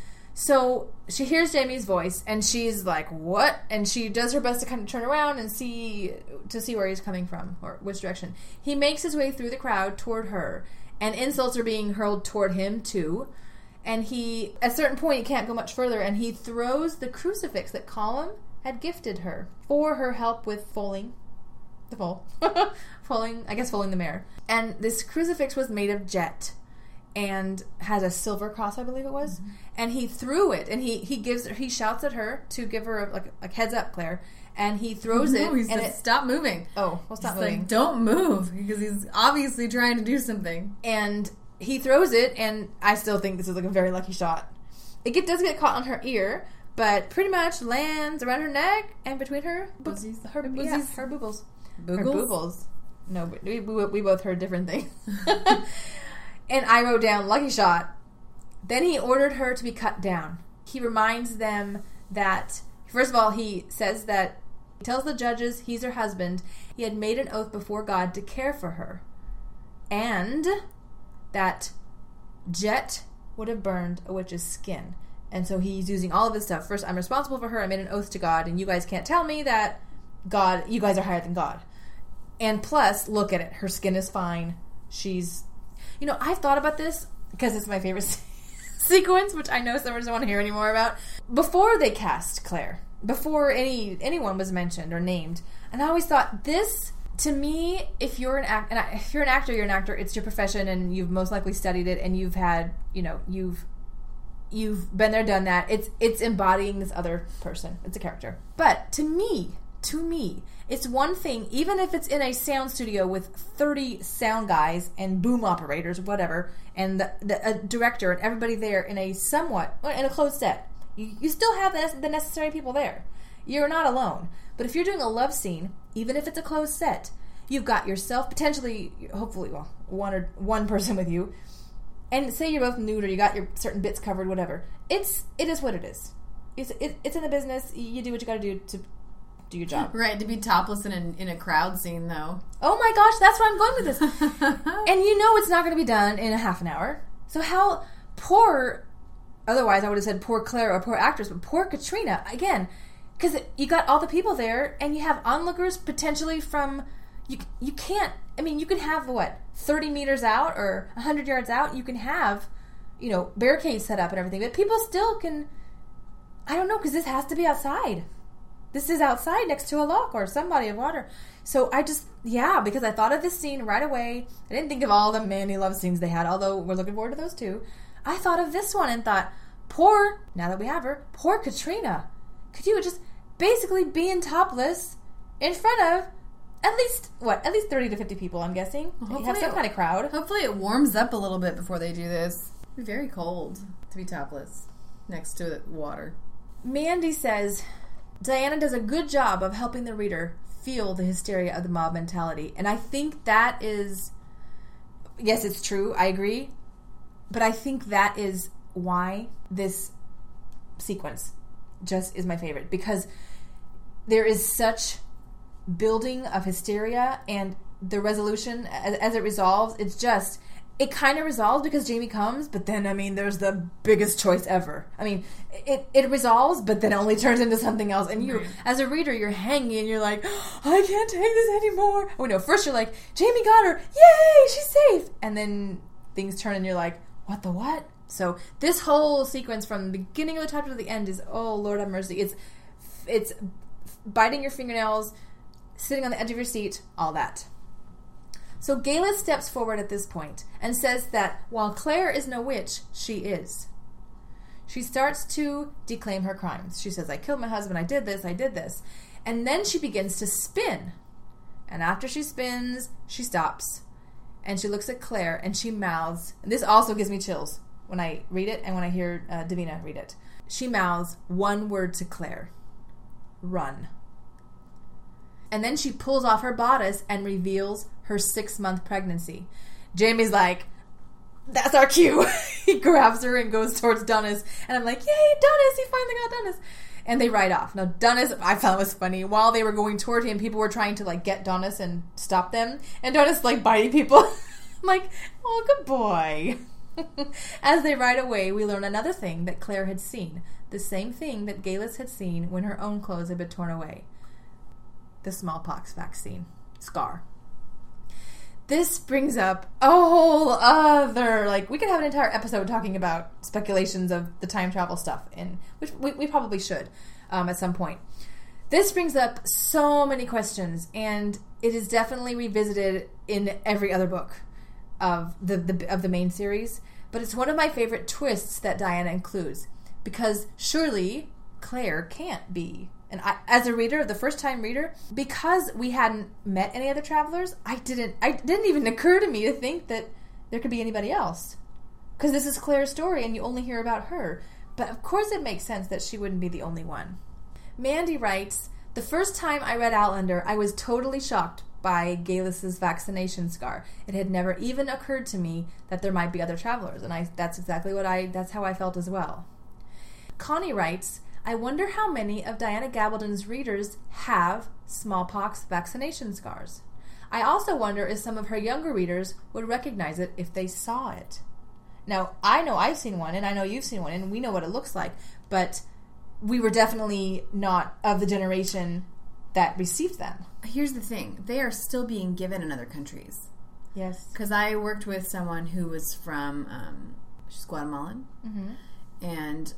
So she hears Jamie's voice, and she's like, "What?" And she does her best to kind of turn around and see where he's coming from or which direction. He makes his way through the crowd toward her, and insults are being hurled toward him too. And he, at a certain point, he can't go much further, and he throws the crucifix that Colum had gifted her for her help with foaling the mare. And this crucifix was made of jet and has a silver cross, I believe it was. Mm-hmm. And he threw it, and he shouts at her to give her like heads up, Claire. And he throws it. He says, stop moving. Oh, well, stop moving. Like, don't move, because he's obviously trying to do something. And he throws it, and I still think this is like a very lucky shot. It does get caught on her ear, but pretty much lands around her neck and between her boobies. Her boobies. Boogles? Her boobles. No, but we both heard different things. And I wrote down lucky shot. Then he ordered her to be cut down. He reminds them that, first of all, he says that, he tells the judges he's her husband. He had made an oath before God to care for her. And that jet would have burned a witch's skin. And so he's using all of this stuff. First, I'm responsible for her. I made an oath to God, and you guys can't tell me that you guys are higher than God. And plus, look at it. Her skin is fine. She's... I've thought about this because it's my favorite sequence, which I know someone doesn't want to hear any more about. Before they cast Claire, before anyone was mentioned or named, and I always thought this, to me, if you're an actor, you're an actor. It's your profession, and you've most likely studied it, and you've had, you've been there, done that. It's embodying this other person. It's a character. But to me, it's one thing, even if it's in a sound studio with 30 sound guys and boom operators, whatever, and the director and everybody there in a closed set. You still have the necessary people there. You're not alone. But if you're doing a love scene, even if it's a closed set, you've got yourself, potentially, hopefully, one person with you, and say you're both nude or you got your certain bits covered, whatever. It is what it is. It's in the business. You do what you got to do to do your job. Right, to be topless in a crowd scene, though. Oh my gosh, that's where I'm going with this. And it's not going to be done in a half an hour. So how poor, otherwise I would have said poor Claire or poor actress, but poor Katrina, again, because you got all the people there, and you have onlookers potentially from, you can't, you can have, 30 meters out or 100 yards out, you can have, barricades set up and everything, but people still can, I don't know, because this has to be outside. this is outside next to a loch or some body of water. So because I thought of this scene right away. I didn't think of all the Mandy love scenes they had, although we're looking forward to those too. I thought of this one and thought, now that we have her, poor Katrina. Could you just basically being topless in front of at least 30 to 50 people, I'm guessing. Well, you have some kind of crowd. Hopefully it warms up a little bit before they do this. It'd be very cold to be topless next to the water. Mandy says, Diana does a good job of helping the reader feel the hysteria of the mob mentality. And I think that is, yes, it's true. I agree. But I think that is why this sequence just is my favorite. Because there is such building of hysteria, and the resolution as it resolves, it kind of resolves because Jamie comes, but then, there's the biggest choice ever. It resolves, but then it only turns into something else. And you, as a reader, you're hanging and you're like, I can't take this anymore. Oh, no, first you're like, Jamie got her. Yay, she's safe. And then things turn and you're like, what the what? So this whole sequence from the beginning of the chapter to the end is, oh, Lord have mercy. It's biting your fingernails, sitting on the edge of your seat, all that. So Galis steps forward at this point and says that while Claire is no witch, she is. She starts to declaim her crimes. She says, I killed my husband, I did this. And then she begins to spin. And after she spins, she stops. And she looks at Claire and she mouths, and this also gives me chills when I read it and when I hear Davina read it. She mouths one word to Claire. Run. And then she pulls off her bodice and reveals her 6-month pregnancy. Jamie's like, that's our cue. He grabs her and goes towards Dunnis. And I'm like, yay, Dunnis, he finally got Dunnis. And they ride off. Now, Dunnis, I found was funny. While they were going toward him, people were trying to, get Dunnis and stop them. And Dunnis, biting people. I'm like, oh, good boy. As they ride away, we learn another thing that Claire had seen. The same thing that Galis had seen when her own clothes had been torn away. The smallpox vaccine scar. This brings up a whole other, we could have an entire episode talking about speculations of the time travel stuff, which we probably should at some point. This brings up so many questions, and it is definitely revisited in every other book of the main series. But it's one of my favorite twists that Diana includes, because surely Claire can't be. And as a reader, the first-time reader, because we hadn't met any other travelers, it didn't even occur to me to think that there could be anybody else. Because this is Claire's story, and you only hear about her. But of course it makes sense that she wouldn't be the only one. Mandy writes, the first time I read Outlander, I was totally shocked by Galis's vaccination scar. It had never even occurred to me that there might be other travelers, and that's how I felt as well. Connie writes, I wonder how many of Diana Gabaldon's readers have smallpox vaccination scars. I also wonder if some of her younger readers would recognize it if they saw it. Now, I know I've seen one, and I know you've seen one, and we know what it looks like, but we were definitely not of the generation that received them. Here's the thing. They are still being given in other countries. Yes. Because I worked with someone who was from, she's Guatemalan, and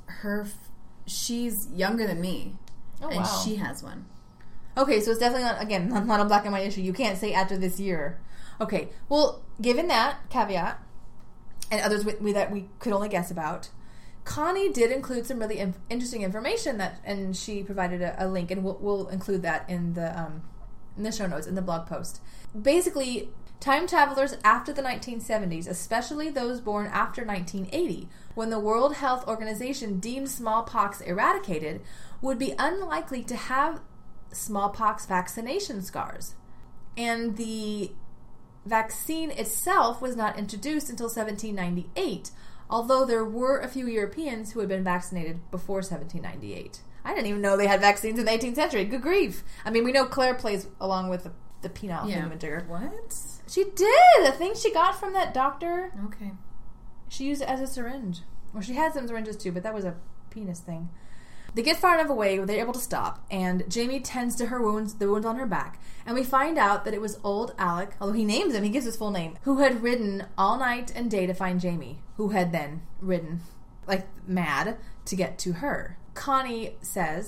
she's younger than me, and she has one. Okay, so it's definitely not a black and white issue. You can't say after this year. Okay, well, given that caveat, and others that we could only guess about, Connie did include some really interesting information and she provided a link, and we'll include that in the show notes, in the blog post. Basically, time travelers after the 1970s, especially those born after 1980, when the World Health Organization deemed smallpox eradicated, would be unlikely to have smallpox vaccination scars. And the vaccine itself was not introduced until 1798, although there were a few Europeans who had been vaccinated before 1798. I didn't even know they had vaccines in the 18th century. Good grief. We know Claire plays along with the penile thingamajigger. What? She did! The thing she got from that doctor. Okay. She used it as a syringe. Well, she had some syringes too, but that was a penis thing. They get far enough away where they're able to stop, and Jamie tends to the wounds on her back, and we find out that it was old Alec, although he names him, he gives his full name, who had ridden all night and day to find Jamie, who had then ridden like mad to get to her. Connie says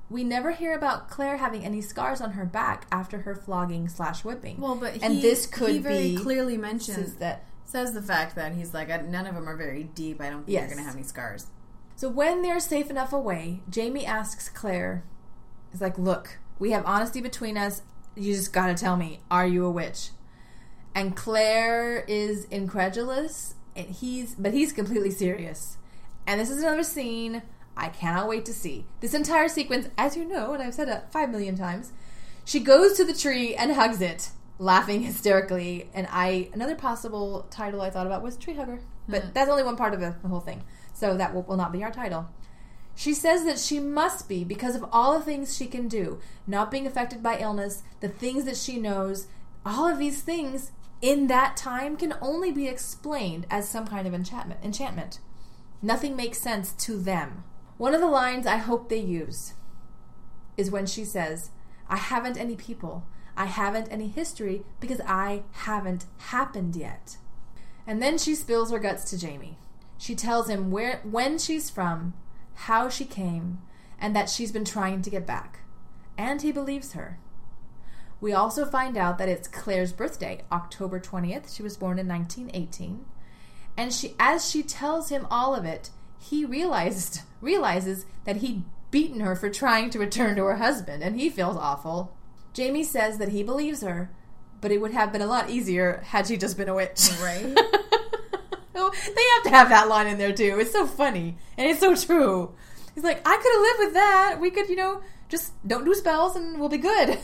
we never hear about Claire having any scars on her back after her flogging/whipping. Well, but this could he very be clearly mentions that. Says the fact that he's like, none of them are very deep. I don't think you're going to have any scars. So when they're safe enough away, Jamie asks Claire, he's like, look, we have honesty between us. You just got to tell me, are you a witch? And Claire is incredulous, and he's completely serious. And this is another scene I cannot wait to see. This entire sequence, as you know, and I've said it 5 million times, she goes to the tree and hugs it, laughing hysterically. And another possible title I thought about was Tree Hugger. But that's only one part of the whole thing. So that will not be our title. She says that she must be because of all the things she can do, not being affected by illness, the things that she knows, all of these things in that time can only be explained as some kind of enchantment. Nothing makes sense to them. One of the lines I hope they use is when she says, I haven't any people. I haven't any history because I haven't happened yet. And then she spills her guts to Jamie. She tells him when she's from, how she came, and that she's been trying to get back. And he believes her. We also find out that it's Claire's birthday, October 20th. She was born in 1918. And as she tells him all of it, he realizes that he'd beaten her for trying to return to her husband, and he feels awful. Jamie says that he believes her, but it would have been a lot easier had she just been a witch. Right? They have to have that line in there, too. It's so funny, and it's so true. He's like, I could have lived with that. We could, just don't do spells, and we'll be good.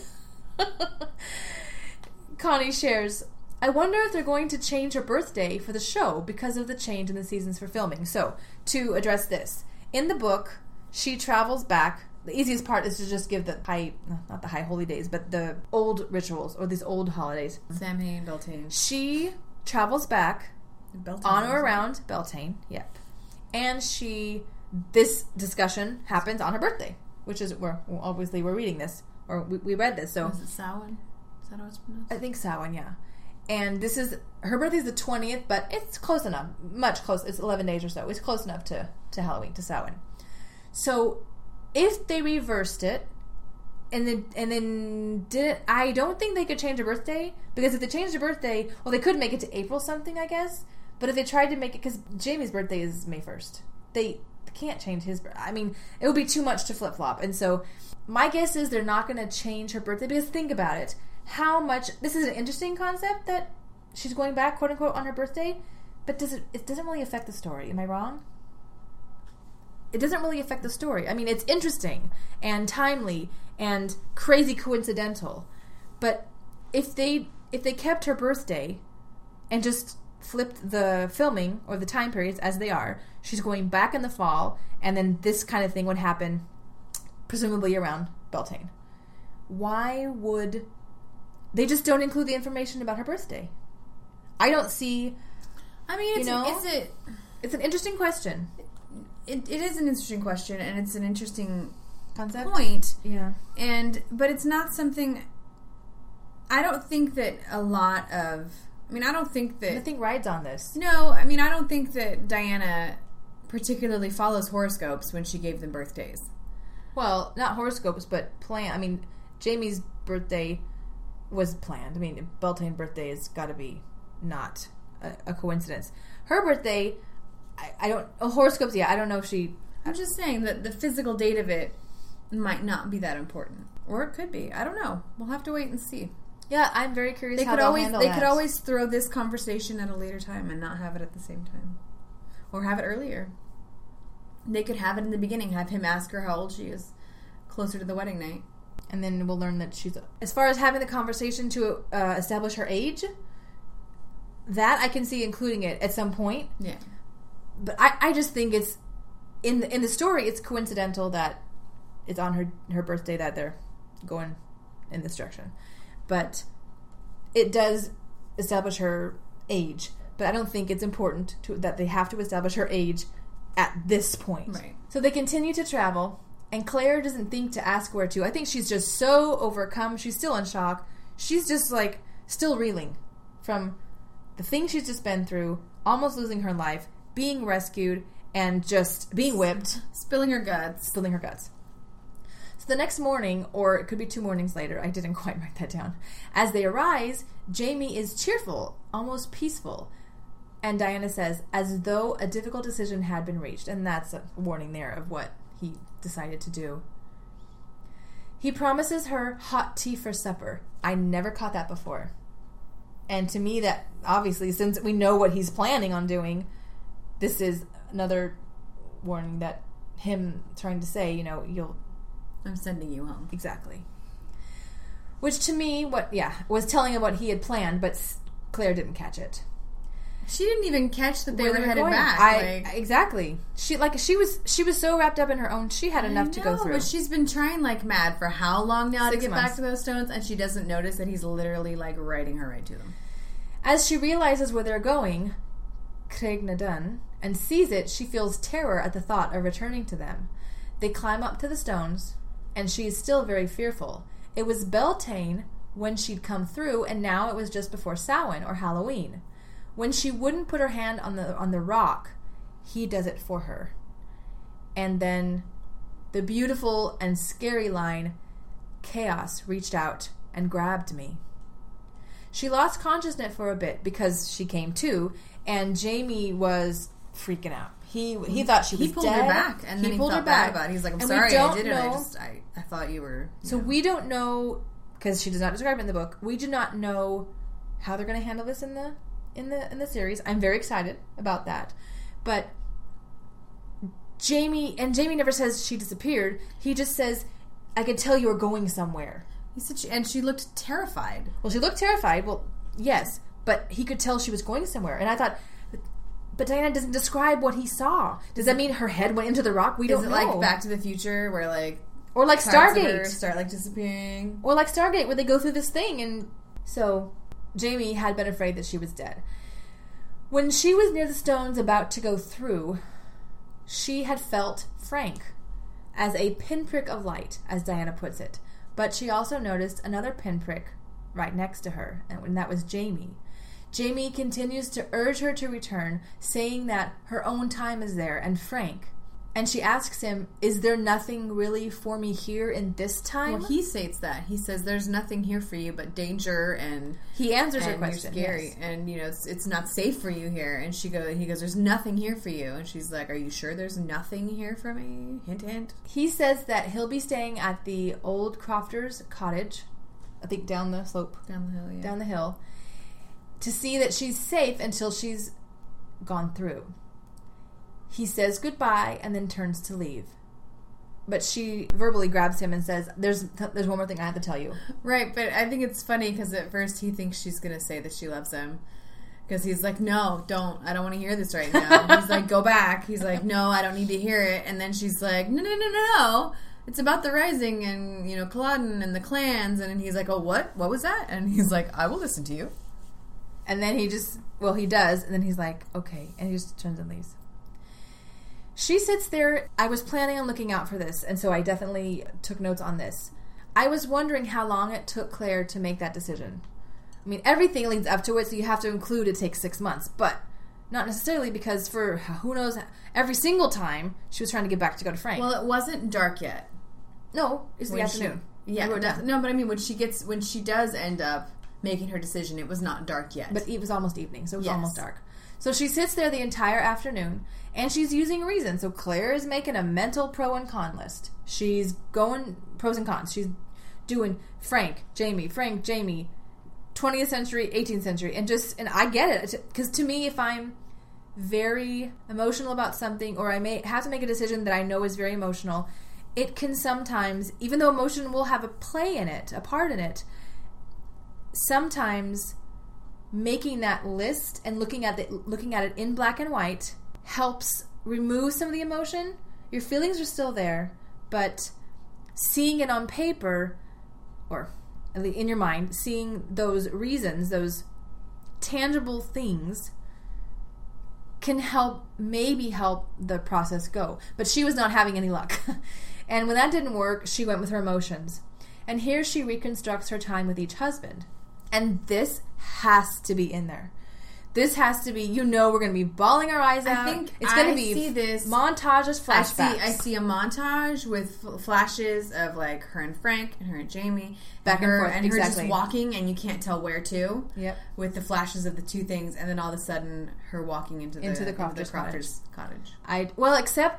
Connie shares, I wonder if they're going to change her birthday for the show because of the change in the seasons for filming. So, to address this, in the book, she travels back. The easiest part is to just give not the high holy days, but the old rituals or these old holidays. Samhain, Beltane. She travels back on or around Beltane, yep. And this discussion happens on her birthday, which is obviously we're reading this, or we read this. So is it Samhain? Is that how it's pronounced? I think Samhain, yeah. And her birthday is the 20th, but it's close enough, much close. It's 11 days or so. It's close enough to Halloween, to Samhain. So if they reversed it, and then didn't, I don't think they could change her birthday, because if they changed her birthday, well, they could make it to April something, I guess. But if they tried to make it, because Jamie's birthday is May 1st, they can't change his. I mean, it would be too much to flip flop, and so my guess is they're not going to change her birthday, because think about it. How much, this is an interesting concept that she's going back, quote unquote, on her birthday, but it doesn't really affect the story. Am I wrong? It doesn't really affect the story. I mean, it's interesting and timely and crazy coincidental, but if they kept her birthday and just flipped the filming or the time periods as they are, she's going back in the fall, and then this kind of thing would happen presumably around Beltane. Why would they just don't include the information about her birthday? I don't see. I mean, it's an interesting question. It is an interesting question, and it's an interesting concept point. Yeah, but it's not something. I don't think that a lot of. I mean, I don't think that nothing rides on this. No, I mean, I don't think that Diana particularly follows horoscopes when she gave them birthdays. Well, not horoscopes, but plan. I mean, Jamie's birthday was planned. I mean, Beltane's birthday has got to be not a coincidence. Her birthday, I don't. Horoscopes, yeah, I don't know if she. I'm just saying that the physical date of it might not be that important, or it could be. I don't know. We'll have to wait and see. Yeah, I'm very curious. They could always throw this conversation at a later time and not have it at the same time, or have it earlier. They could have it in the beginning. Have him ask her how old she is, closer to the wedding night. And then we'll learn that she's... As far as having the conversation to establish her age, that I can see including it at some point. Yeah. But I just think it's... In the story, it's coincidental that it's on her birthday that they're going in this direction. But it does establish her age. But I don't think it's important that they have to establish her age at this point. Right. So they continue to travel... And Claire doesn't think to ask where to. I think she's just so overcome. She's still in shock. She's just still reeling from the thing she's just been through, almost losing her life, being rescued, and just being whipped. Spilling her guts. So the next morning, or it could be 2 mornings later, I didn't quite write that down. As they arise, Jamie is cheerful, almost peaceful. And Diana says, as though a difficult decision had been reached. And that's a warning there of what he decided to do. He promises her hot tea for supper. I never caught that before. And to me, that obviously, since we know what he's planning on doing, this is another warning that him trying to say, I'm sending you home. Exactly. Which to me, was telling him what he had planned, but Claire didn't catch it. She didn't even catch that they were headed back. Exactly. She was so wrapped up in her own. She had enough to go through. But she's been trying like mad for how long now 6 to get months. back to those stones, and she doesn't notice that he's literally like riding her right to them. As she realizes where they're going, Craig Nadan, and sees it, she feels terror at the thought of returning to them. They climb up to the stones, and she is still very fearful. It was Beltane when she'd come through, and now it was just before Samhain or Halloween. When she wouldn't put her hand on the rock, he does it for her. And then the beautiful and scary line, chaos reached out and grabbed me. She lost consciousness for a bit because she came to, and Jamie was freaking out. He thought she was dead. He pulled her back, and then he felt bad about it. He's like, I'm sorry I did it. I thought you were... So we don't know, because she does not describe it in the book, we do not know how they're going to handle this in the series. I'm very excited about that. But Jamie never says she disappeared. He just says, I could tell you were going somewhere. He said and she looked terrified. Well, she looked terrified. Well, yes, but he could tell she was going somewhere. And I thought, but Diana doesn't describe what he saw. Does that mean her head went into the rock? We don't know. Is it like Back to the Future where like... Or like Stargate. Start like disappearing. Or like Stargate where they go through this thing. And so Jamie had been afraid that she was dead. When she was near the stones about to go through, she had felt Frank as a pinprick of light, as Diana puts it. But she also noticed another pinprick right next to her, and that was Jamie. Jamie continues to urge her to return, saying that her own time is there, and Frank. And she asks him, is there nothing really for me here in this time? Well, he states that. He says there's nothing here for you but danger, and he answers her question. You're scary, yes. And it's not safe for you here. And he goes, there's nothing here for you. And she's like, are you sure there's nothing here for me? Hint, hint. He says that he'll be staying at the old Crofters' cottage, I think down the slope. Down the hill, yeah. Down the hill. To see that she's safe until she's gone through. He says goodbye and then turns to leave. But she verbally grabs him and says, there's one more thing I have to tell you. Right, but I think it's funny because at first he thinks she's going to say that she loves him. Because he's like, no, don't. I don't want to hear this right now. He's like, go back. He's like, no, I don't need to hear it. And then she's like, no. It's about the Rising and, Culloden and the clans. And he's like, oh, what? What was that? And he's like, I will listen to you. And then he does. And then he's like, okay. And he just turns and leaves. She sits there. I was planning on looking out for this, and so I definitely took notes on this. I was wondering how long it took Claire to make that decision. I mean, everything leads up to it, so you have to include it takes 6 months, but not necessarily because for who knows, every single time she was trying to get back to go to Frank. Well, it wasn't dark yet. No, it's the afternoon. No, but I mean, when she does end up making her decision, it was not dark yet. But it was almost evening, so it was almost dark. So she sits there the entire afternoon, and she's using reason. So Claire is making a mental pro and con list. She's going pros and cons. She's doing Frank, Jamie, 20th century, 18th century, and I get it. Because to me, if I'm very emotional about something, or I may have to make a decision that I know is very emotional, it can sometimes, even though emotion will have a play in it, a part in it, sometimes making that list and looking at it in black and white helps remove some of the emotion. Your feelings are still there, but seeing it on paper, or in your mind, seeing those reasons, those tangible things, can maybe help the process go. But she was not having any luck. And when that didn't work, she went with her emotions. And here she reconstructs her time with each husband. And this has to be in there. This has to be, we're going to be bawling our eyes out. I think it's going to be see this montages, flashbacks. I see a montage with flashes of like her and Frank and her and Jamie, back and forth, and exactly. her just walking, and you can't tell where to. Yep. With the flashes of the two things, and then all of a sudden her walking into the Crofters' cottage. Except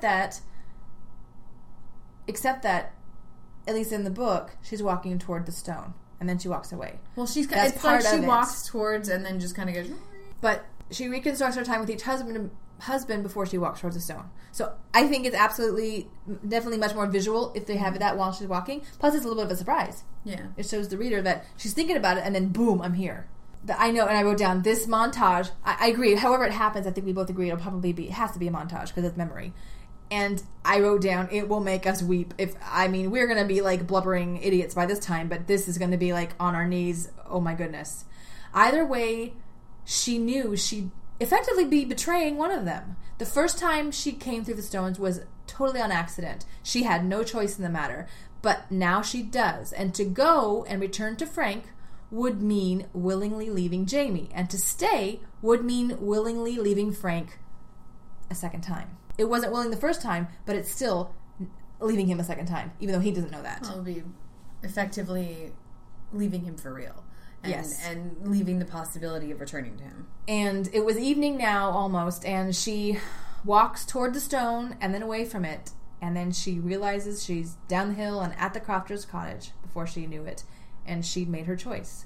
that, at least in the book, she's walking toward the stone, and then she walks away. Well, she walks towards, and then just kind of goes. But she reconstructs her time with each husband before she walks towards the stone. So I think it's definitely much more visual if they have that while she's walking. Plus, it's a little bit of a surprise. Yeah. It shows the reader that she's thinking about it, and then boom, I'm here. I know, and I wrote down this montage. I agree. However it happens, I think we both agree it has to be a montage because it's memory. And I wrote down, it will make us weep. We're going to be like blubbering idiots by this time, but this is going to be like on our knees. Oh my goodness. Either way, she knew she'd effectively be betraying one of them. The first time she came through the stones was totally on accident. She had no choice in the matter. But now she does. And to go and return to Frank would mean willingly leaving Jamie. And to stay would mean willingly leaving Frank a second time. It wasn't willing the first time, but it's still leaving him a second time, even though he doesn't know that. Well, it would be effectively leaving him for real. Yes. And leaving the possibility of returning to him. And it was evening now, almost, and she walks toward the stone and then away from it. And then she realizes she's down the hill and at the Crofters' cottage before she knew it. And she'd made her choice.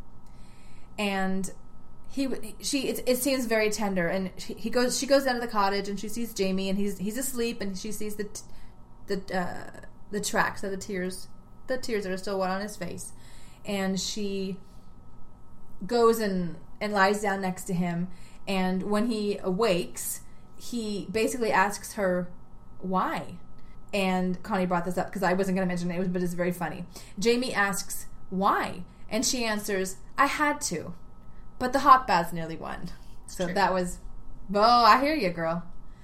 And it seems very tender. And she goes down to the cottage and she sees Jamie and he's asleep and she sees the tracks of the tears that are still wet on his face. And she goes and lies down next to him, and when he awakes, he basically asks her why. And Connie brought this up because I wasn't going to mention it, but it's very funny. Jamie asks why, and she answers, I had to, but the hot baths nearly won. So that was, I hear you, girl.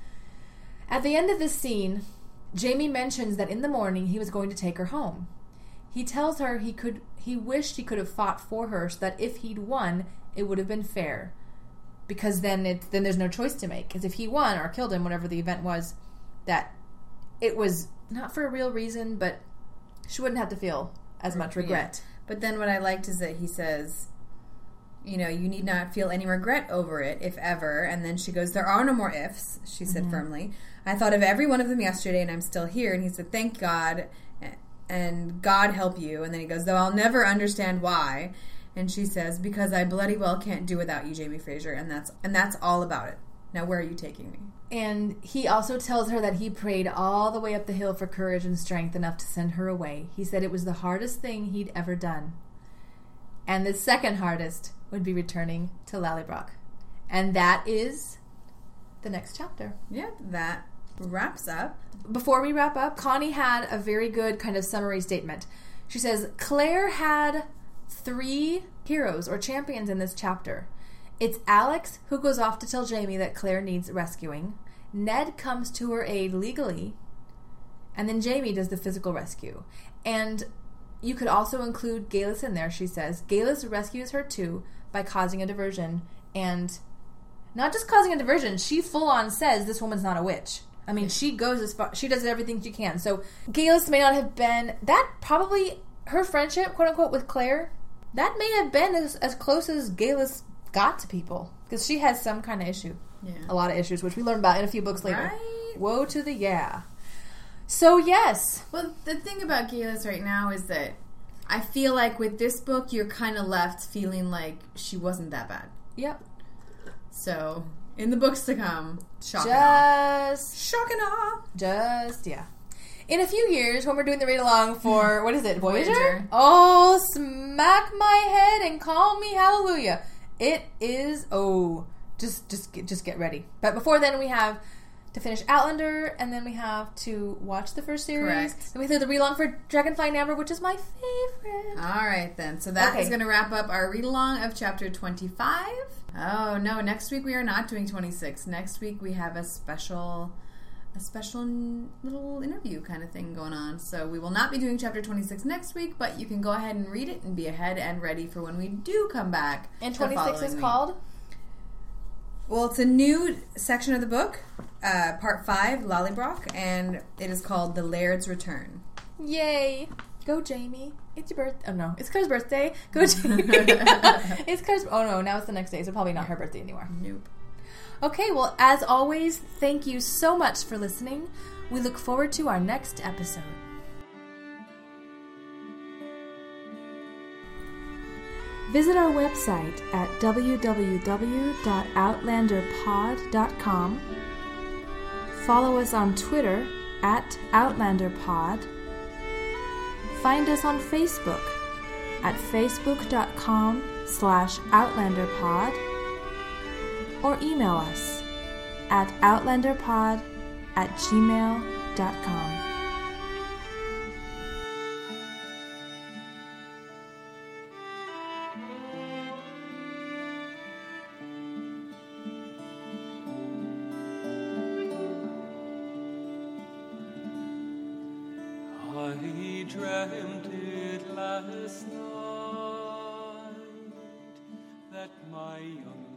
At the end of this scene, Jamie mentions that in the morning he was going to take her home. He tells her he wished he could have fought for her so that if he'd won, it would have been fair. Because then there's no choice to make. Because if he won or killed him, whatever the event was, that it was not for a real reason, but she wouldn't have to feel as much regret. But then what I liked is that he says, you need not feel any regret over it, if ever. And then she goes, there are no more ifs, she said firmly. I thought of every one of them yesterday and I'm still here. And he said, thank God. And God help you. And then he goes, though I'll never understand why. And she says, because I bloody well can't do without you, Jamie Fraser. And that's all about it. Now, where are you taking me? And he also tells her that he prayed all the way up the hill for courage and strength enough to send her away. He said it was the hardest thing he'd ever done. And the second hardest would be returning to Lallybroch. And that is the next chapter. Yeah, that wraps up. Before we wrap up, Connie had a very good kind of summary statement. She says, Claire had 3 heroes or champions in this chapter. It's Alex who goes off to tell Jamie that Claire needs rescuing. Ned comes to her aid legally. And then Jamie does the physical rescue. And you could also include Geillis in there, she says. Geillis rescues her too by causing a diversion. And not just causing a diversion, she full on says this woman's not a witch. I mean, she goes as far, she does everything she can. So Geillis may not have been, that probably, her friendship, quote unquote, with Claire, that may have been as close as Geillis got to people. Because she has some kind of issue. Yeah. A lot of issues, which we learn about in a few books later. Right. Woe to the yeah. So, yes. Well, the thing about Geillis right now is that I feel like with this book, you're kind of left feeling like she wasn't that bad. Yep. So, in the books to come, shock and awe. Yeah. In a few years, when we're doing the read-along for, what is it, Voyager? Voyager. Oh, smack my head and call me hallelujah. It is, just get ready. But before then, we have to finish Outlander, and then we have to watch the first series. Correct. Then we do the read-along for Dragonfly and Amber, which is my favorite. All right, then. So that is going to wrap up our read-along of Chapter 25. Oh, no. Next week we are not doing 26. Next week we have a special little interview kind of thing going on. So we will not be doing Chapter 26 next week, but you can go ahead and read it and be ahead and ready for when we do come back. And 26 is called? Well, it's a new section of the book, part 5, Lollybrock, and it is called The Laird's Return. Yay! Go, Jamie. It's your birthday. Oh, no. It's Claire's birthday. Go, Jamie. It's Claire's... Oh, no. Now it's the next day, so probably not her birthday anymore. Nope. Okay, well, as always, thank you so much for listening. We look forward to our next episode. Visit our website at www.outlanderpod.com. Follow us on Twitter at OutlanderPod. Find us on Facebook at facebook.com/OutlanderPod. Or email us at outlanderpod@gmail.com. I dreamt it last night that my young